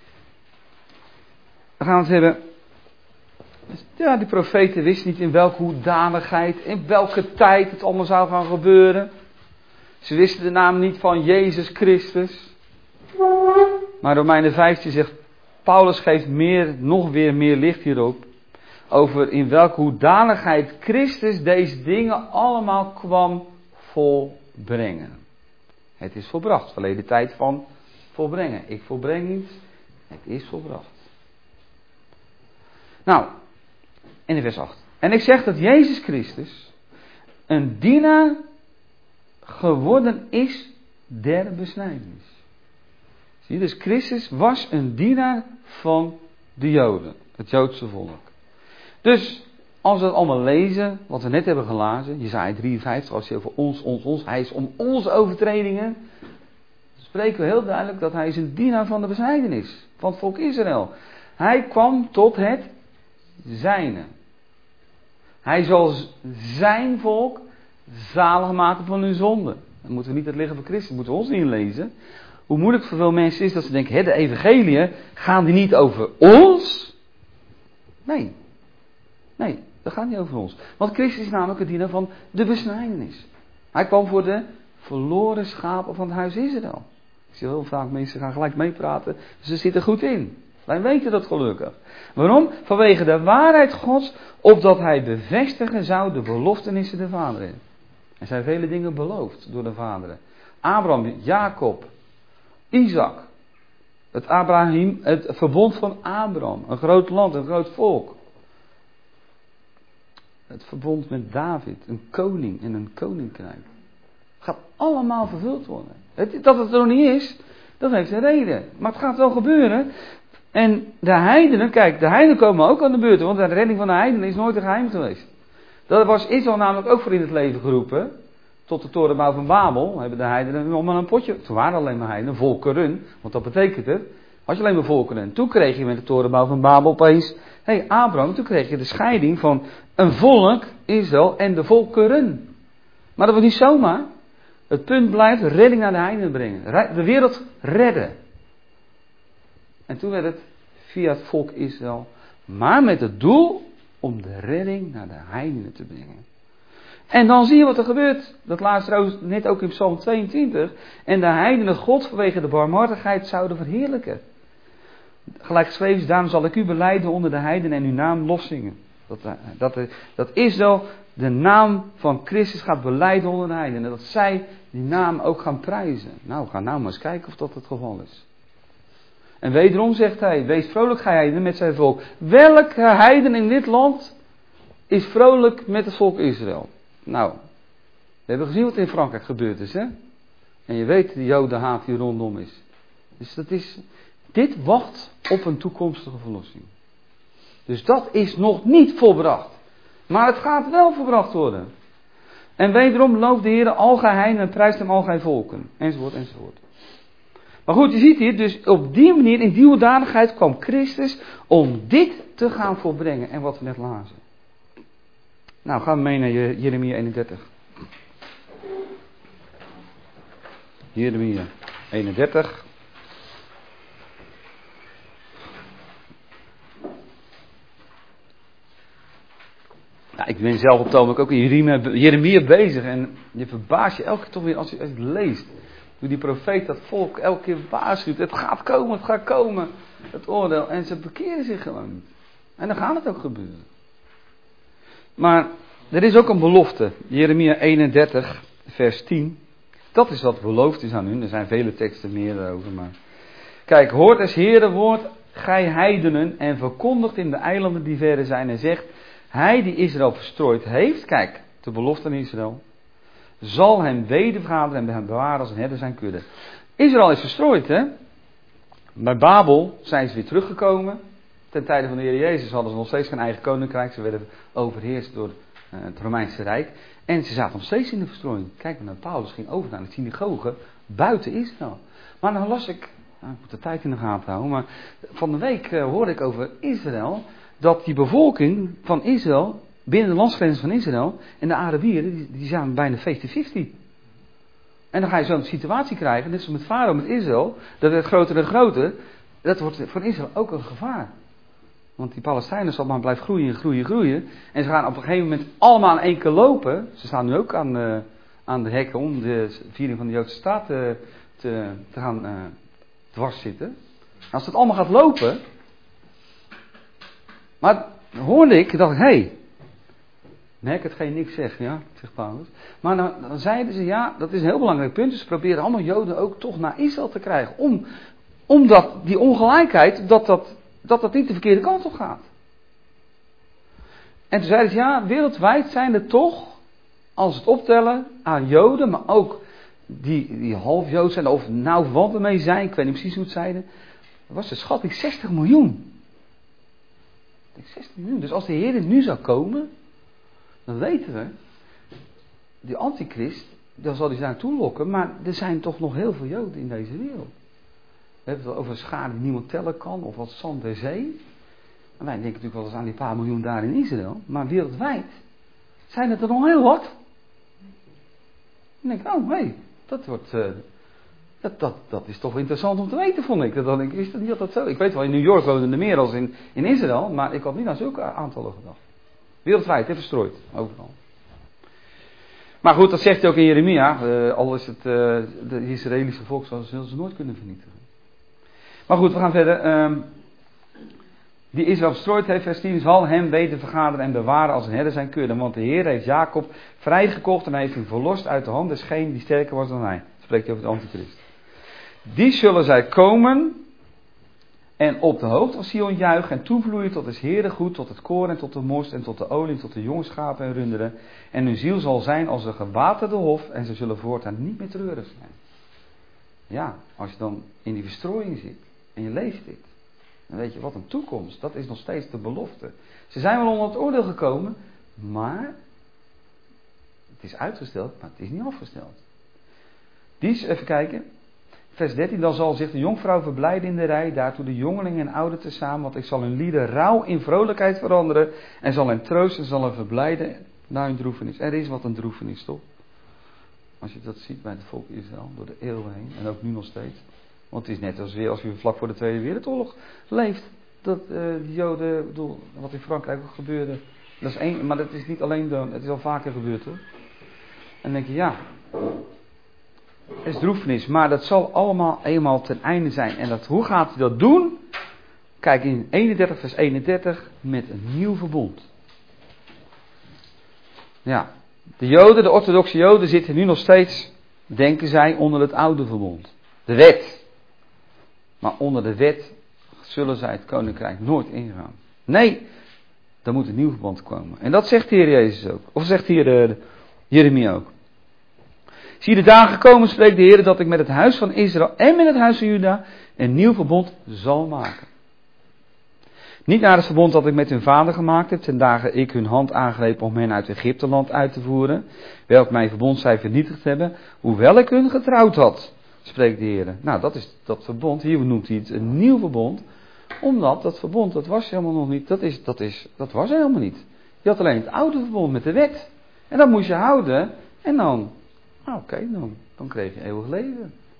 Dan gaan we het hebben. Dus ja, die profeten wisten niet in welke hoedanigheid, in welke tijd het allemaal zou gaan gebeuren. Ze wisten de naam niet van Jezus Christus. Maar Romeinen vijftien zegt, Paulus geeft meer, nog weer meer licht hierop. Over in welke hoedanigheid Christus deze dingen allemaal kwam volbrengen. Het is volbracht, verleden tijd van volbrengen. Ik volbreng iets, het is volbracht. Nou, in vers acht. En ik zeg dat Jezus Christus een dienaar geworden is der besnijdenis. Zie je, dus Christus was een dienaar van de Joden, het Joodse volk. Dus, als we dat allemaal lezen, wat we net hebben gelazen, Jesaja drieënvijftig, als je over ons, ons, ons, hij is om onze overtredingen, spreken we heel duidelijk dat hij is een dienaar van de besnijdenis, van het volk Israël. Hij kwam tot het zijne. Hij zal zijn volk zalig maken van hun zonde. Dan moeten we niet het liggen van Christus, moeten we ons niet lezen. Hoe moeilijk voor veel mensen is dat ze denken, hè, de evangeliën, gaan die niet over ons? Nee. Nee, dat gaat niet over ons. Want Christus is namelijk het dienaar van de besnijdenis. Hij kwam voor de verloren schapen van het huis Israël. Ik zie heel vaak mensen gaan gelijk meepraten. Ze zitten goed in. Wij weten dat gelukkig. Waarom? Vanwege de waarheid Gods, opdat hij bevestigen zou de beloftenissen der vaderen. Er zijn vele dingen beloofd door de vaderen. Abraham, Jacob, Isaac. Het, Abraham, het verbond van Abraham. Een groot land, een groot volk. Het verbond met David, een koning en een koninkrijk. Gaat allemaal vervuld worden. Het, dat het er nog niet is, dat heeft een reden. Maar het gaat wel gebeuren. En de heidenen, kijk, de heidenen komen ook aan de beurt. Want de redding van de heidenen is nooit een geheim geweest. Dat was Israël namelijk ook voor in het leven geroepen. Tot de torenbouw van Babel hebben de heidenen nog maar een potje. Het waren alleen maar heidenen, volkeren. Want dat betekent het. Had je alleen maar volkeren. Toen kreeg je met de torenbouw van Babel opeens. Hé, hey, Abraham, toen kreeg je de scheiding van een volk, Israël, en de volkeren. Maar dat was niet zomaar. Het punt blijft redding naar de heidenen brengen. De wereld redden. En toen werd het via het volk Israël. Maar met het doel om de redding naar de heidenen te brengen. En dan zie je wat er gebeurt. Dat laatste trouwens net ook in Psalm tweeëntwintig. En de heidenen God vanwege de barmhartigheid zouden verheerlijken. Gelijk geschreven is, daarom zal ik u belijden onder de heidenen en uw naam loszingen. Dat, dat, dat Israël de naam van Christus gaat belijden onder de heidenen. Dat zij die naam ook gaan prijzen. Nou, ga nou maar eens kijken of dat het geval is. En wederom zegt hij, wees vrolijk gij heidenen met zijn volk. Welke heiden in dit land is vrolijk met het volk Israël? Nou, we hebben gezien wat in Frankrijk gebeurd is, hè? En je weet de jodenhaat die rondom is. Dus dat is, dit wacht op een toekomstige verlossing. Dus dat is nog niet volbracht. Maar het gaat wel volbracht worden. En wederom looft de Heer al gij heiden en prijst hem al gij volken. Enzovoort, enzovoort. Maar goed, je ziet hier, dus op die manier, in die hoedanigheid kwam Christus om dit te gaan volbrengen. En wat we net lazen. Nou, gaan we mee naar Jeremia eenendertig. Jeremia eenendertig. Ja, ik ben zelf op het ogenblik ook in Jeremia, Jeremia bezig en je verbaast je elke keer toch weer als je, als je het leest. Hoe die profeet dat volk elke keer waarschuwt. Het gaat komen, het gaat komen. Het oordeel. En ze bekeren zich gewoon niet. En dan gaat het ook gebeuren. Maar er is ook een belofte. Jeremia eenendertig, vers tien. Dat is wat beloofd is aan hun. Er zijn vele teksten meer daarover. Maar kijk, hoort es Heere woord, gij heidenen, en verkondigt in de eilanden die verre zijn en zegt, hij die Israël verstrooid heeft, kijk, de belofte aan Israël, zal hem wedervergaderen en hem bewaren als een herder zijn kudde. Israël is verstrooid, hè. Bij Babel zijn ze weer teruggekomen. Ten tijde van de Heer Jezus hadden ze nog steeds geen eigen koninkrijk. Ze werden overheerst door uh, het Romeinse Rijk. En ze zaten nog steeds in de verstrooiing. Kijk maar naar Paulus, ging over naar de synagoge buiten Israël. Maar dan las ik, nou, ik moet de tijd in de gaten houden, maar van de week uh, hoorde ik over Israël, dat die bevolking van Israël, binnen de landsgrenzen van Israël, en de Arabieren, die, die zijn bijna vijftig vijftig. En dan ga je zo'n situatie krijgen, net zoals met Farao, met Israël, dat werd groter en groter. Dat wordt voor Israël ook een gevaar. Want die Palestijnen zal maar blijven groeien, groeien, groeien. En ze gaan op een gegeven moment allemaal in één keer lopen. Ze staan nu ook aan, uh, aan de hekken om de viering van de Joodse staat uh, te, te gaan uh, dwars zitten. Als het allemaal gaat lopen. Maar hoorde ik, dacht ik, hé. Hey, hek hetgeen niks zegt, ja, zegt Paulus. Maar dan, dan zeiden ze, ja, dat is een heel belangrijk punt. Dus ze proberen allemaal Joden ook toch naar Israël te krijgen. Om, omdat die ongelijkheid, dat dat, dat dat niet de verkeerde kant op gaat. En toen zeiden ze, ja, wereldwijd zijn er toch, als we het optellen, aan Joden, maar ook die, die half Jood zijn, of nauw verwant mee zijn, ik weet niet precies hoe het zeiden. Dat was de schatting zestig miljoen. zestig miljoen. Dus als de Heer nu zou komen, dan weten we, die antichrist, dan zal hij ze naartoe lokken, maar er zijn toch nog heel veel Joden in deze wereld. We hebben het wel over een schade die niemand tellen kan, of wat zand der zee. En wij denken natuurlijk wel eens aan die paar miljoen daar in Israël, maar wereldwijd zijn het er nog heel wat. Dan denk ik, oh hé, hey, dat wordt, uh, dat, dat, dat is toch interessant om te weten, vond ik. Dat, ik wist niet dat dat zo. Ik weet wel, in New York wonen er meer dan in, in Israël, maar ik had niet aan zulke aantallen gedacht. Wereldwijd, hè, verstrooid, overal. Maar goed, dat zegt hij ook in Jeremia. Uh, al is het uh, de Israëlische volk, zullen ze nooit kunnen vernietigen. Maar goed, we gaan verder. Uh, die Israël verstrooid heeft, vers tien, zal hem weten vergaderen en bewaren als een herder zijn kudde. Want de Heer heeft Jacob vrijgekocht en hij heeft hem verlost uit de hand desgene die sterker was dan hij. Dat spreekt hij over de antichrist. Die zullen zij komen en op de hoogte van Sion juichen en toevloeien tot het Heere goed, tot het koren en tot de most en tot de olie, tot de jonge schapen en runderen. En hun ziel zal zijn als een gewaterde hof en ze zullen voortaan niet meer treurig zijn. Ja, als je dan in die verstrooiing zit en je leest dit, dan weet je wat een toekomst, dat is nog steeds de belofte. Ze zijn wel onder het oordeel gekomen, maar het is uitgesteld, maar het is niet afgesteld. Die is, even kijken, vers dertien, dan zal zich de jonkvrouw verblijden in de rij, daartoe de jongeling en oude tezamen, want ik zal hun lieden rouw in vrolijkheid veranderen en zal hen troosten, zal hen verblijden naar hun droefenis. Er is wat een droefenis, toch? Als je dat ziet bij het volk Israël, door de eeuwen heen, en ook nu nog steeds. Want het is net als weer als je vlak voor de Tweede Wereldoorlog leeft, dat uh, de Joden, bedoel, wat in Frankrijk ook gebeurde, dat is één, maar dat is niet alleen dan, het is al vaker gebeurd, hoor. En dan denk je, ja, het is droefenis, maar dat zal allemaal eenmaal ten einde zijn. En dat, hoe gaat hij dat doen? Kijk in eenendertig vers eenendertig, met een nieuw verbond. Ja, de Joden, de orthodoxe Joden zitten nu nog steeds, denken zij, onder het oude verbond. De wet. Maar onder de wet zullen zij het koninkrijk nooit ingaan. Nee, dan moet een nieuw verbond komen. En dat zegt de Heer Jezus ook. Of zegt hier de, de Jeremia ook. Zie de dagen komen, spreekt de Heer, dat ik met het huis van Israël en met het huis van Juda een nieuw verbond zal maken. Niet naar het verbond dat ik met hun vader gemaakt heb, ten dagen ik hun hand aangreep om hen uit Egypteland uit te voeren, welk mijn verbond zij vernietigd hebben, hoewel ik hun getrouwd had, spreekt de Heer. Nou, dat is dat verbond, hier noemt hij het een nieuw verbond, omdat dat verbond, dat was helemaal nog niet, dat, is, dat, is, dat was helemaal niet. Je had alleen het oude verbond met de wet. En dat moest je houden, en dan, nou oké, okay, dan, dan kreeg je eeuwig leven.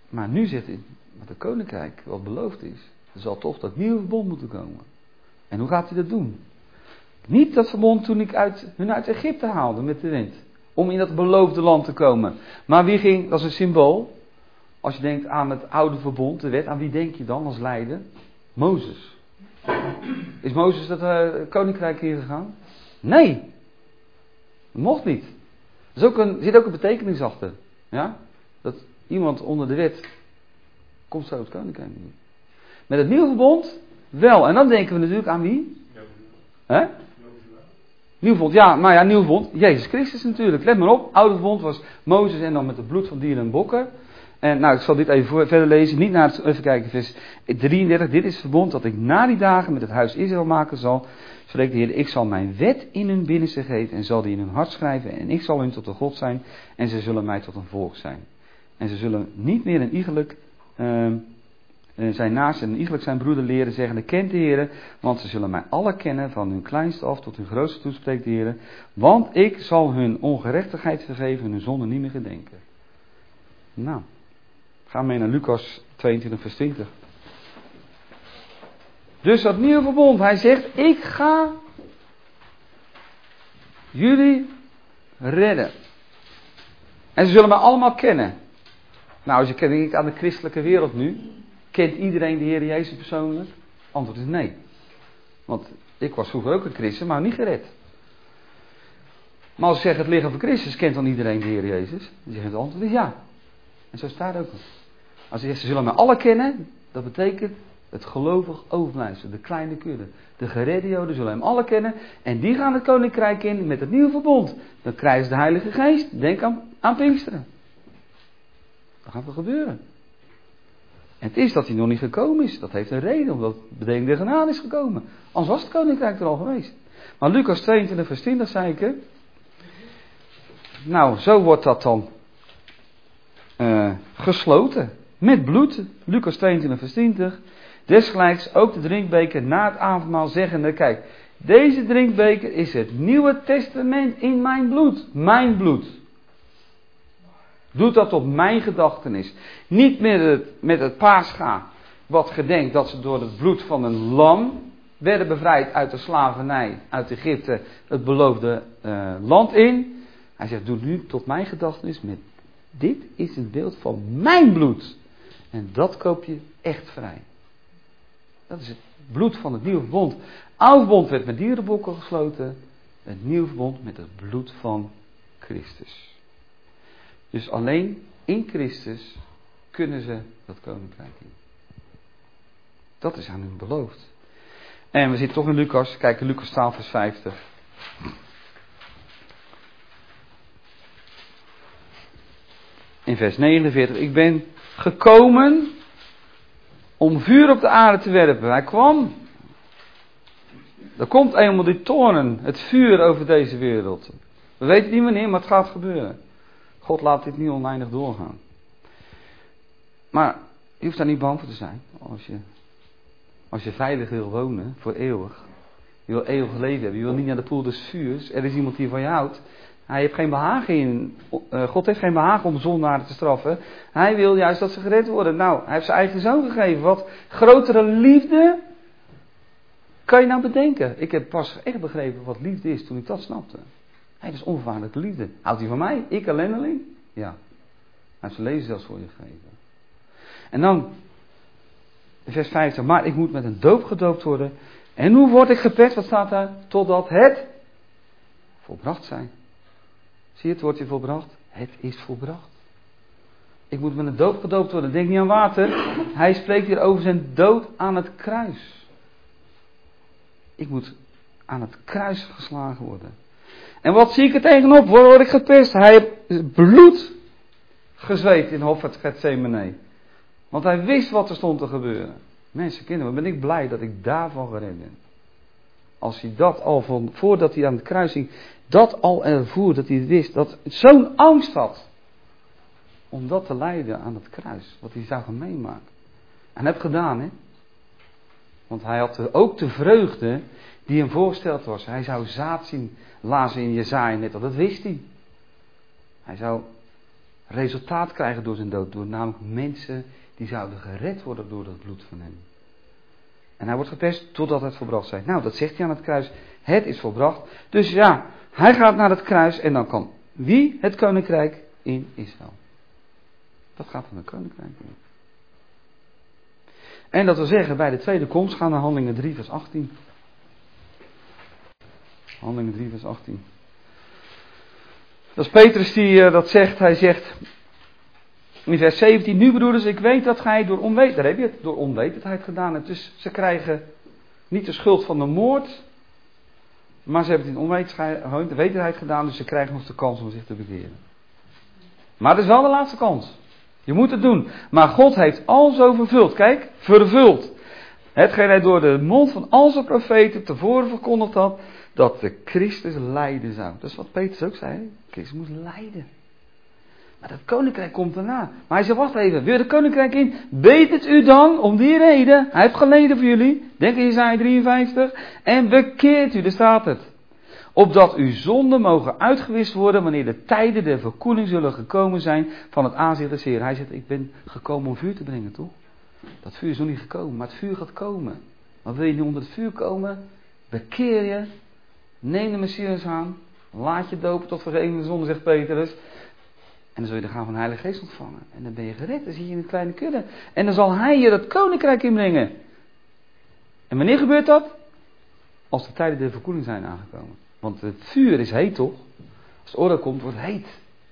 Maar nu zit hij, met het koninkrijk wat beloofd is, er zal toch dat nieuwe verbond moeten komen. En hoe gaat hij dat doen? Niet dat verbond toen ik uit, hun uit Egypte haalde met de wind. Om in dat beloofde land te komen. Maar wie ging, dat is een symbool. Als je denkt aan het oude verbond, de wet, aan wie denk je dan als leider? Mozes. Is Mozes dat uh, koninkrijk hier gegaan? Nee. Dat mocht niet. Er, is ook een, er zit ook een betekenis achter. Ja? Dat iemand onder de wet komt zo het koninkrijk niet. Met het nieuwe verbond wel. En dan denken we natuurlijk aan wie? Hè? Nieuw verbond, ja, maar ja, nieuw verbond. Jezus Christus natuurlijk. Let maar op. Oude verbond was Mozes en dan met het bloed van dieren en bokken. En nou, ik zal dit even voor, verder lezen. Niet naar het, even kijken, vers drieëndertig. Dit is het verbond dat ik na die dagen met het huis Israël maken zal. Spreekt de Heer, ik zal mijn wet in hun binnenste geven en zal die in hun hart schrijven. En ik zal hun tot een God zijn en ze zullen mij tot een volk zijn. En ze zullen niet meer een iegelijk uh, zijn naast en een iegelijk zijn broeder leren zeggen, kent de Heer, want ze zullen mij alle kennen, van hun kleinste af tot hun grootste toe, spreekt de Heer. Want ik zal hun ongerechtigheid vergeven en hun zonde niet meer gedenken. Nou, gaan we mee naar Lucas tweeëntwintig vers twintig. Dus dat nieuwe verbond, hij zegt, ik ga jullie redden. En ze zullen mij allemaal kennen. Nou, als je kijkt aan de christelijke wereld nu, kent iedereen de Heer Jezus persoonlijk? Antwoord is nee. Want ik was vroeger ook een christen, maar niet gered. Maar als ik zeg het lichaam van Christus, kent dan iedereen de Heer Jezus? Dan zegt het antwoord is ja. En zo staat het ook. Als je zegt, ze zullen mij alle kennen, dat betekent het gelovig overblijfsel, de kleine kudde. De geredde Joden zullen hem alle kennen. En die gaan het koninkrijk in met het nieuwe verbond. Dan krijgen ze de Heilige Geest. Denk aan, aan Pinksteren. Dat gaat wel gebeuren. En het is dat hij nog niet gekomen is. Dat heeft een reden, omdat het bedenking der genade is gekomen. Anders was het koninkrijk er al geweest. Maar Lucas tweeëntwintig vers twintig zei ik, hè? Nou, zo wordt dat dan uh, gesloten. Met bloed. Lucas tweeëntwintig vers twintig. Desgelijks ook de drinkbeker na het avondmaal zeggende, kijk, deze drinkbeker is het Nieuwe Testament in mijn bloed. Mijn bloed. Doe dat op mijn gedachtenis. Niet met het, met het paascha, wat gedenkt dat ze door het bloed van een lam werden bevrijd uit de slavernij, uit Egypte, het beloofde uh, land in. Hij zegt, doe nu tot mijn gedachtenis met, dit is een beeld van mijn bloed. En dat koop je echt vrij. Dat is het bloed van het nieuwe verbond. Het oude verbond werd met dierenbokken gesloten. Het nieuwe verbond met het bloed van Christus. Dus alleen in Christus kunnen ze dat koninkrijk in. Dat is aan hun beloofd. En we zitten toch in Lucas. Kijk, Lucas twaalf vers vijftig. In vers negenenveertig. Ik ben gekomen om vuur op de aarde te werpen. Hij kwam. Er komt eenmaal die toorn, het vuur over deze wereld. We weten niet wanneer, maar het gaat gebeuren. God laat dit niet oneindig doorgaan. Maar je hoeft daar niet bang voor te zijn. Als je, als je veilig wil wonen, voor eeuwig. Je wil eeuwig leven hebben. Je wil niet naar de poel des vuurs. Er is iemand die van je houdt. Hij heeft geen behagen in. Uh, God heeft geen behagen om zondaren te straffen. Hij wil juist dat ze gered worden. Nou, hij heeft zijn eigen zoon gegeven. Wat grotere liefde kan je nou bedenken? Ik heb pas echt begrepen wat liefde is toen ik dat snapte. Hij is onvoorwaardelijke liefde. Houdt hij van mij? Ik ellendeling? Ja. Hij heeft zijn leven zelfs voor je gegeven. En dan, vers vijftig. Maar ik moet met een doop gedoopt worden. En hoe word ik geperst? Wat staat daar? Totdat het volbracht zijn. Zie je het woordje volbracht? Het is volbracht. Ik moet met een doop gedoopt worden. Denk niet aan water. Hij spreekt hier over zijn dood aan het kruis. Ik moet aan het kruis geslagen worden. En wat zie ik er tegenop? Waar word ik gepest? Hij heeft bloed gezweet in Hof het Gethsemane. Want hij wist wat er stond te gebeuren. Mensen, kinderen, wat ben ik blij dat ik daarvan gered ben. Als hij dat al van, voordat hij aan het kruis ging, dat al ervoer, dat hij het wist, dat het zo'n angst had. Om dat te lijden aan het kruis, wat hij zou gaan meemaken. En hij heeft gedaan, hè. Want hij had ook de vreugde die hem voorgesteld was. Hij zou zaad zien, lazen in Jesaja net al, dat wist hij. Hij zou resultaat krijgen door zijn dood. Door namelijk mensen die zouden gered worden door het bloed van hem. En hij wordt geperst totdat het volbracht zijn. Nou, dat zegt hij aan het kruis. Het is volbracht. Dus ja, hij gaat naar het kruis en dan kan wie het koninkrijk in Israël. Dat gaat van het koninkrijk in. En dat wil zeggen, bij de tweede komst gaan we naar Handelingen drie vers achttien. Handelingen drie vers achttien. Dat is Petrus die uh, dat zegt. Hij zegt in vers zeventien. Nu broeders, ik weet dat gij door onwetendheid, daar heb je het, door onwetendheid gedaan hebt. Dus ze krijgen niet de schuld van de moord. Maar ze hebben het in onwetendheid gedaan. Dus ze krijgen nog de kans om zich te bekeren. Maar het is wel de laatste kans. Je moet het doen. Maar God heeft al zo vervuld. Kijk, vervuld. Hetgeen hij door de mond van al zijn profeten tevoren verkondigd had. Dat de Christus lijden zou. Dat is wat Petrus ook zei. Christus moet lijden. Maar dat koninkrijk komt daarna. Maar hij zei, wacht even. Wil je het koninkrijk in? Weet het u dan om die reden. Hij heeft geleden voor jullie. Denk in Jesaja drieënvijftig. En bekeert u. Daar staat het. Opdat uw zonden mogen uitgewist worden. Wanneer de tijden der verkoeling zullen gekomen zijn. Van het aanzicht des Heeren. Hij zegt, ik ben gekomen om vuur te brengen, toch? Dat vuur is nog niet gekomen. Maar het vuur gaat komen. Maar wil je nu onder het vuur komen? Bekeer je. Neem de Messias aan. Laat je dopen tot vergeving van de zonde, zegt Petrus. En dan zul je de gaaf van de Heilige Geest ontvangen. En dan ben je gered. Dan zit je in een kleine kudde. En dan zal hij je dat koninkrijk inbrengen. En wanneer gebeurt dat? Als de tijden der verkoeling zijn aangekomen. Want het vuur is heet, toch? Als het oordeel komt, wordt het heet.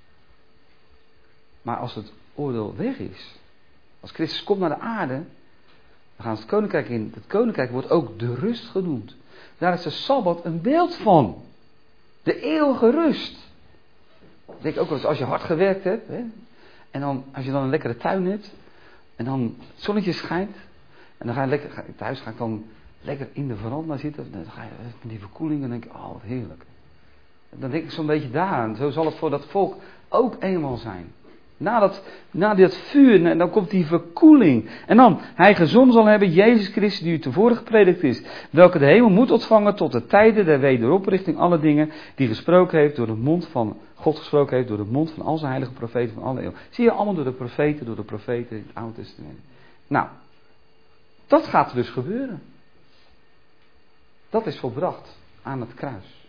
Maar als het oordeel weg is. Als Christus komt naar de aarde. Dan gaan ze het koninkrijk in. Het koninkrijk wordt ook de rust genoemd. Daar is de Sabbat een beeld van. De eeuwige rust. Ik denk ook wel eens als je hard gewerkt hebt. Hè, en dan, als je dan een lekkere tuin hebt. En dan het zonnetje schijnt. En dan ga je lekker, ga je thuis ga ik dan lekker in de veranda zitten. Dan ga je met die verkoeling en dan denk ik, oh wat heerlijk. Dan denk ik zo'n beetje daaraan. Zo zal het voor dat volk ook eenmaal zijn. Na dat, na dat vuur, en dan komt die verkoeling. En dan, hij gezonden zal hebben, Jezus Christus die u tevoren gepredikt is. Welke de hemel moet ontvangen tot de tijden der wederoprichting alle dingen. Die gesproken heeft door de mond van, God gesproken heeft door de mond van al zijn heilige profeten van alle eeuwen. Zie je allemaal door de profeten, door de profeten in het Oude Testament. Nou, dat gaat dus gebeuren. Dat is volbracht aan het kruis.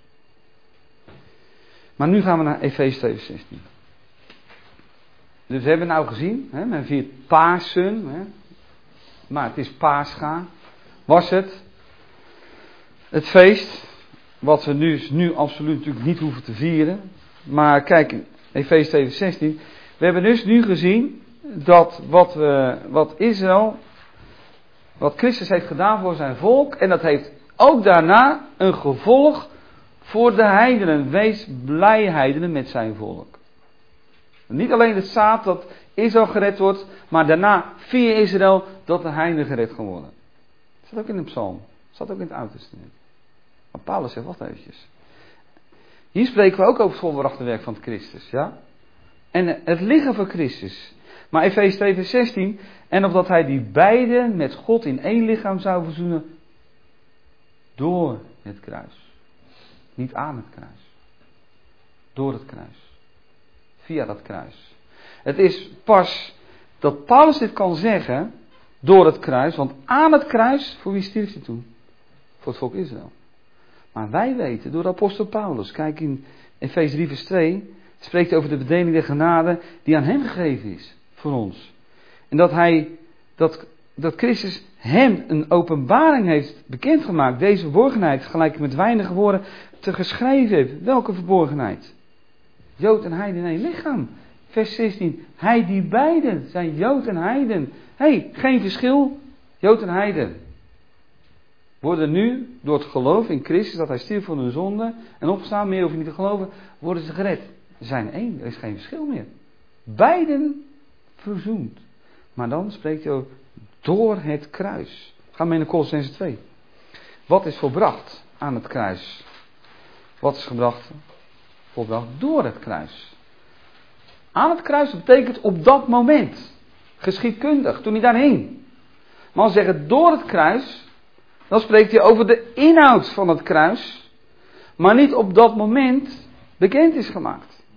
Maar nu gaan we naar Efeze twee zestien. Dus we hebben nou gezien, hè, men viert Pasen, hè, maar het is Pascha. Was het het feest, wat we nu, nu absoluut natuurlijk niet hoeven te vieren. Maar kijk, Efeze twee zestien. We hebben dus nu gezien dat wat, we, wat Israël, wat Christus heeft gedaan voor zijn volk. En dat heeft ook daarna een gevolg voor de heidenen. Wees blij heidenen met zijn volk. Niet alleen het zaad dat Israël gered wordt, maar daarna via Israël dat de heidenen gered gaan worden. Dat staat ook in de psalm. Dat staat ook in het Oude Testament. Maar Paulus zegt, wacht eventjes. Hier spreken we ook over het volbrachte werk van Christus, ja? En het liggen van Christus. Maar Efeze twee vers zestien, en opdat hij die beiden met God in één lichaam zou verzoenen door het kruis. Niet aan het kruis. Door het kruis. Via dat kruis. Het is pas dat Paulus dit kan zeggen door het kruis. Want aan het kruis, voor wie stierf hij toen? Voor het volk Israël. Maar wij weten door de apostel Paulus. Kijk in Efeze drie vers twee. Spreekt over de bedeling der genade die aan hem gegeven is. Voor ons. En dat hij, dat, dat Christus hem een openbaring heeft bekendgemaakt. Deze verborgenheid, gelijk met weinige woorden, te geschreven heeft. Welke verborgenheid? Jood en heiden in één lichaam. Vers zestien. Hij die beiden zijn Jood en heiden. Hé, hey, geen verschil. Jood en heiden. Worden nu door het geloof in Christus dat hij stierf voor hun zonde en opgestaan, meer hoef je niet te geloven, worden ze gered. Ze zijn één, er is geen verschil meer. Beiden verzoend. Maar dan spreekt hij over door het kruis. Gaan we mee naar Kolossenzen twee. Wat is volbracht aan het kruis? Wat is gebracht? Volbracht door het kruis. Aan het kruis betekent op dat moment. Geschiedkundig, toen hij daar hing. Maar als we zeggen door het kruis, dan spreekt hij over de inhoud van het kruis. Maar niet op dat moment bekend is gemaakt.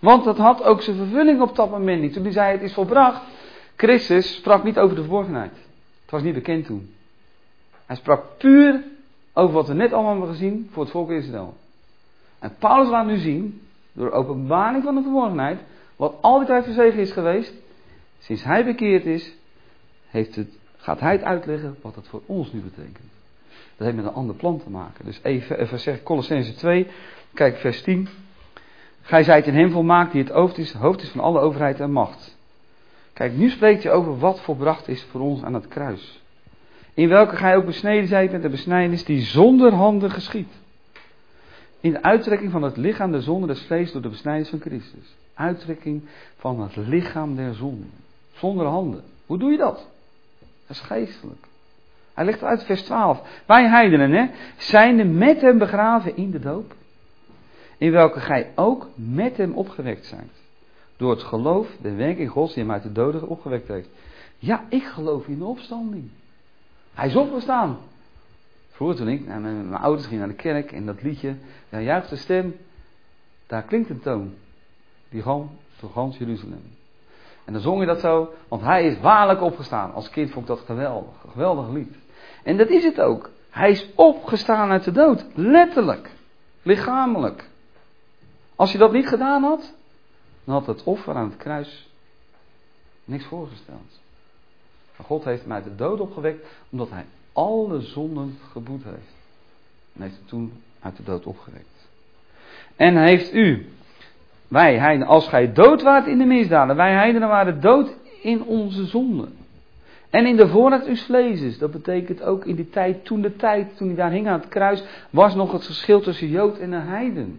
Want dat had ook zijn vervulling op dat moment niet. Toen hij zei het is volbracht. Christus sprak niet over de verborgenheid. Het was niet bekend toen. Hij sprak puur over wat we net allemaal hebben gezien voor het volk Israël. En Paulus laat nu zien, door openbaring van de verborgenheid, wat al die tijd verzegen is geweest. Sinds hij bekeerd is, heeft het, gaat hij het uitleggen wat het voor ons nu betekent. Dat heeft met een ander plan te maken. Dus even, even zeggen, Colossenzen twee, kijk vers tien. Gij zijt in hem volmaakt die het hoofd is, hoofd is van alle overheid en macht. Kijk, nu spreekt hij over wat volbracht is voor ons aan het kruis. In welke gij ook besneden zijt met de besnijdenis die zonder handen geschiet. In de uittrekking van het lichaam der zonde des vlees door de besnijdenis van Christus. Uittrekking van het lichaam der zonde. Zonder handen. Hoe doe je dat? Dat is geestelijk. Hij legt het uit vers twaalf. Wij heidenen, hè, zijnde met hem begraven in de doop. In welke gij ook met hem opgewekt zijt. Door het geloof, de werking Gods die hem uit de doden opgewekt heeft. Ja, ik geloof in de opstanding. Hij is opgestaan. Vroeger toen ik naar mijn, mijn ouders ging naar de kerk en dat liedje, daar juicht de stem, daar klinkt een toon. Die gewoon door gans Jeruzalem. En dan zong je dat zo, want hij is waarlijk opgestaan. Als kind vond ik dat geweldig, een geweldig lied. En dat is het ook. Hij is opgestaan uit de dood, letterlijk, lichamelijk. Als je dat niet gedaan had, dan had het offer aan het kruis niks voorgesteld. Maar God heeft hem uit de dood opgewekt, omdat hij alle zonden geboet heeft. En heeft hem toen uit de dood opgewekt. En heeft u, wij heidenen, als gij dood waart in de misdaden, wij heidenen waren dood in onze zonden. En in de voorraad uws vleeses, dat betekent ook in die tijd, toen de tijd, toen hij daar hing aan het kruis, was nog het verschil tussen Jood en een heiden.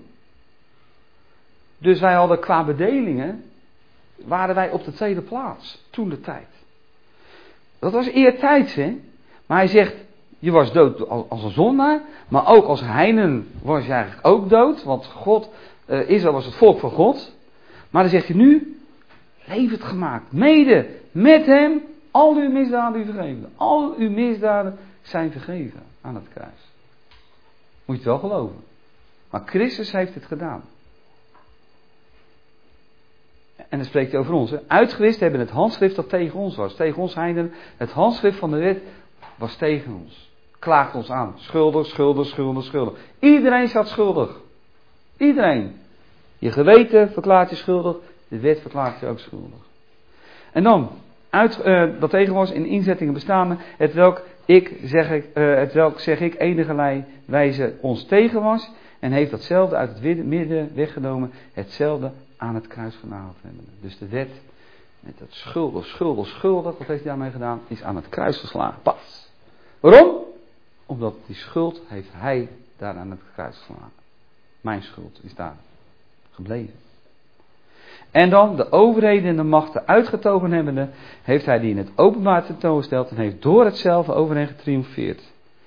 Dus wij hadden qua bedelingen, waren wij op de tweede plaats, toen de tijd. Dat was eertijds, hè. Maar hij zegt, je was dood als een zondaar, maar ook als heiden was je eigenlijk ook dood, want God, uh, Israël was het volk van God. Maar dan zegt hij nu, levend gemaakt, mede met hem, al uw misdaden u vergeven. Al uw misdaden zijn vergeven aan het kruis. Moet je het wel geloven. Maar Christus heeft het gedaan. En dan spreekt hij over ons. Hè. Uitgewist hebben het handschrift dat tegen ons was. Tegen ons heiden. Het handschrift van de wet was tegen ons. Klaagt ons aan. Schuldig, schuldig, schuldig, schuldig. Iedereen staat schuldig. Iedereen. Je geweten verklaart je schuldig. De wet verklaart je ook schuldig. En dan. Uit, uh, dat tegen was in inzettingen bestaande. Het welk ik zeg ik, uh, het welk zeg ik enigerlei wijze ons tegen was. En heeft datzelfde uit het midden weggenomen. Hetzelfde aan het kruis genageld hebben. Dus de wet met dat schuldig, schuldig, schuldig, wat heeft hij daarmee gedaan? Is aan het kruis geslagen. Pas. Waarom? Omdat die schuld heeft hij daar aan het kruis geslagen. Mijn schuld is daar gebleven. En dan de overheden en de machten uitgetogen hebbende, heeft hij die in het openbaar tentoongesteld en heeft door hetzelfde over hen getriomfeerd.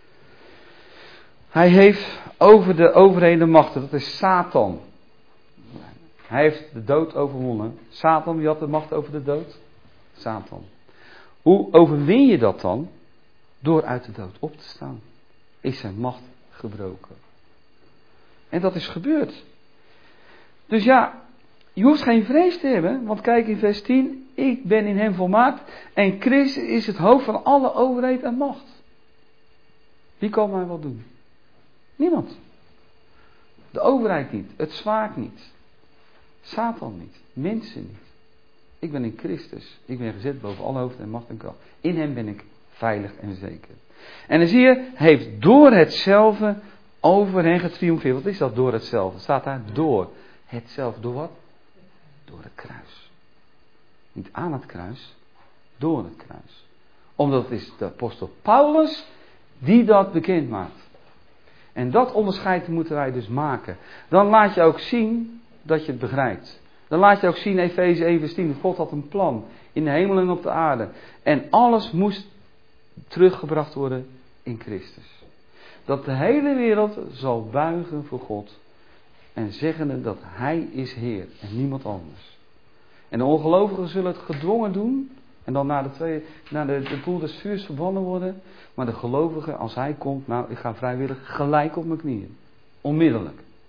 Hij heeft over de overheden en machten, dat is Satan. Hij heeft de dood overwonnen. Satan, wie had de macht over de dood? Satan. Hoe overwin je dat dan? Door uit de dood op te staan. Is zijn macht gebroken. En dat is gebeurd. Dus ja, je hoeft geen vrees te hebben. Want kijk in vers tien. Ik ben in hem volmaakt. En Christus is het hoofd van alle overheid en macht. Wie kan mij wat doen? Niemand. De overheid niet. Het zwaard niet. Satan niet. Mensen niet. Ik ben in Christus. Ik ben gezet boven alle hoofd en macht en kracht. In hem ben ik veilig en zeker. En dan zie je, hij heeft door hetzelfde over hen getriomfeerd. Wat is dat door hetzelfde? Staat daar door hetzelfde. Door wat? Door het kruis. Niet aan het kruis. Door het kruis. Omdat het is de apostel Paulus die dat bekend maakt. En dat onderscheid moeten wij dus maken. Dan laat je ook zien dat je het begrijpt. Dan laat je ook zien, Efeze één vers tien, God had een plan. In de hemel en op de aarde. En alles moest teruggebracht worden in Christus. Dat de hele wereld zal buigen voor God. En zeggen dat Hij is Heer en niemand anders. En de ongelovigen zullen het gedwongen doen. En dan naar de, twee, naar de, de poel des vuurs verbannen worden. Maar de gelovigen, als Hij komt, nou ik ga vrijwillig gelijk op mijn knieën. Onmiddellijk.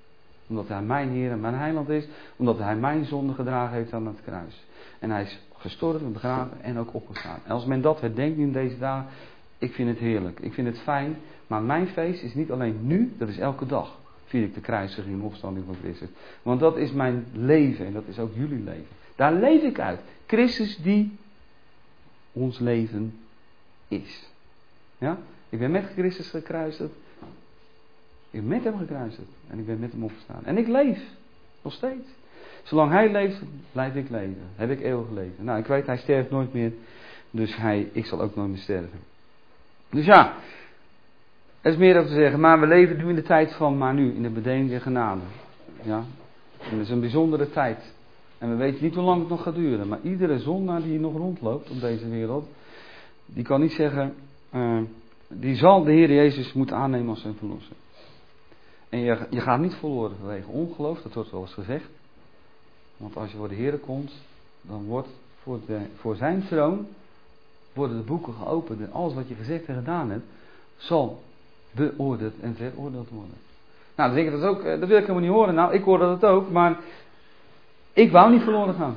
Omdat hij mijn Heer en mijn heiland is. Omdat hij mijn zonde gedragen heeft aan het kruis. En hij is gestorven, begraven en ook opgestaan. En als men dat herdenkt nu in deze dagen, ik vind het heerlijk. Ik vind het fijn. Maar mijn feest is niet alleen nu, dat is elke dag. Vier ik de kruisiging en opstanding van Christus. Want dat is mijn leven en dat is ook jullie leven. Daar leef ik uit. Christus die ons leven is. Ja? Ik ben met Christus gekruisigd. Ik ben met hem gekruisigd. En ik ben met hem opgestaan. En ik leef. Nog steeds. Zolang hij leeft, blijf ik leven. Heb ik eeuwig leven. Nou, ik weet, hij sterft nooit meer. Dus hij, ik zal ook nooit meer sterven. Dus ja, er is meer over te zeggen. Maar we leven nu in de tijd van maar nu. In de bedeling der genade. Ja. En dat is een bijzondere tijd. En we weten niet hoe lang het nog gaat duren. Maar iedere zondaar die nog rondloopt op deze wereld. Die kan niet zeggen. Uh, die zal de Heer Jezus moeten aannemen als zijn verlosser. En je, je gaat niet verloren vanwege ongeloof. Dat wordt wel eens gezegd. Want als je voor de Heer komt. Dan wordt voor, de, voor zijn troon. Worden de boeken geopend. En alles wat je gezegd en gedaan hebt. Zal beoordeeld en veroordeeld worden. Nou, dan denk ik dat ook. Dat wil ik helemaal niet horen. Nou, ik hoorde dat ook. Maar ik wou niet verloren gaan.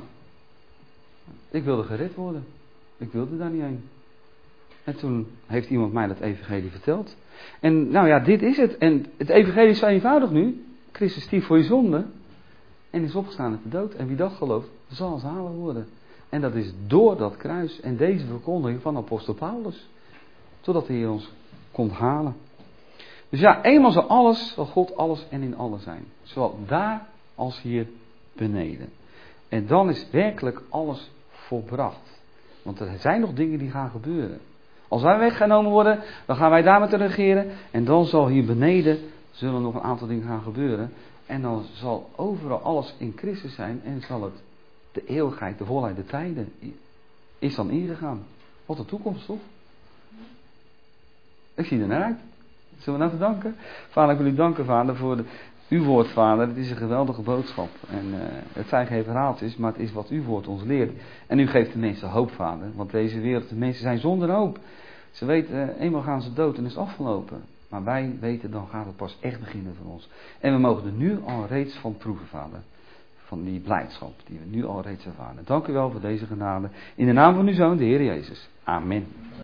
Ik wilde gered worden. Ik wilde daar niet heen. En toen heeft iemand mij dat evangelie verteld. En nou ja, dit is het. En het evangelie is zo eenvoudig nu. Christus stierf voor je zonde. En is opgestaan uit de dood. En wie dat gelooft, zal zalig worden. En dat is door dat kruis en deze verkondiging van apostel Paulus. Totdat de Heer ons komt halen. Dus ja, eenmaal zal alles, zal God alles en in alles zijn. Zowel daar als hier beneden. En dan is werkelijk alles volbracht. Want er zijn nog dingen die gaan gebeuren. Als wij weggenomen worden, dan gaan wij daar met regeren. En dan zal hier beneden, zullen nog een aantal dingen gaan gebeuren. En dan zal overal alles in Christus zijn. En zal het de eeuwigheid, de volheid, de tijden, is dan ingegaan. Wat een toekomst, toch? Ik zie er naar uit. Zullen we nou te danken? Vader, ik wil u danken, Vader, voor de, uw woord, Vader. Het is een geweldige boodschap. En uh, het zijn geen verhaaltjes, maar het is wat uw woord ons leert. En u geeft de mensen hoop, Vader. Want deze wereld, de mensen zijn zonder hoop. Ze weten, uh, eenmaal gaan ze dood en is afgelopen. Maar wij weten, dan gaat het pas echt beginnen voor ons. En we mogen er nu al reeds van proeven, Vader. Van die blijdschap die we nu al reeds ervaren. Dank u wel voor deze genade. In de naam van uw Zoon, de Heer Jezus. Amen.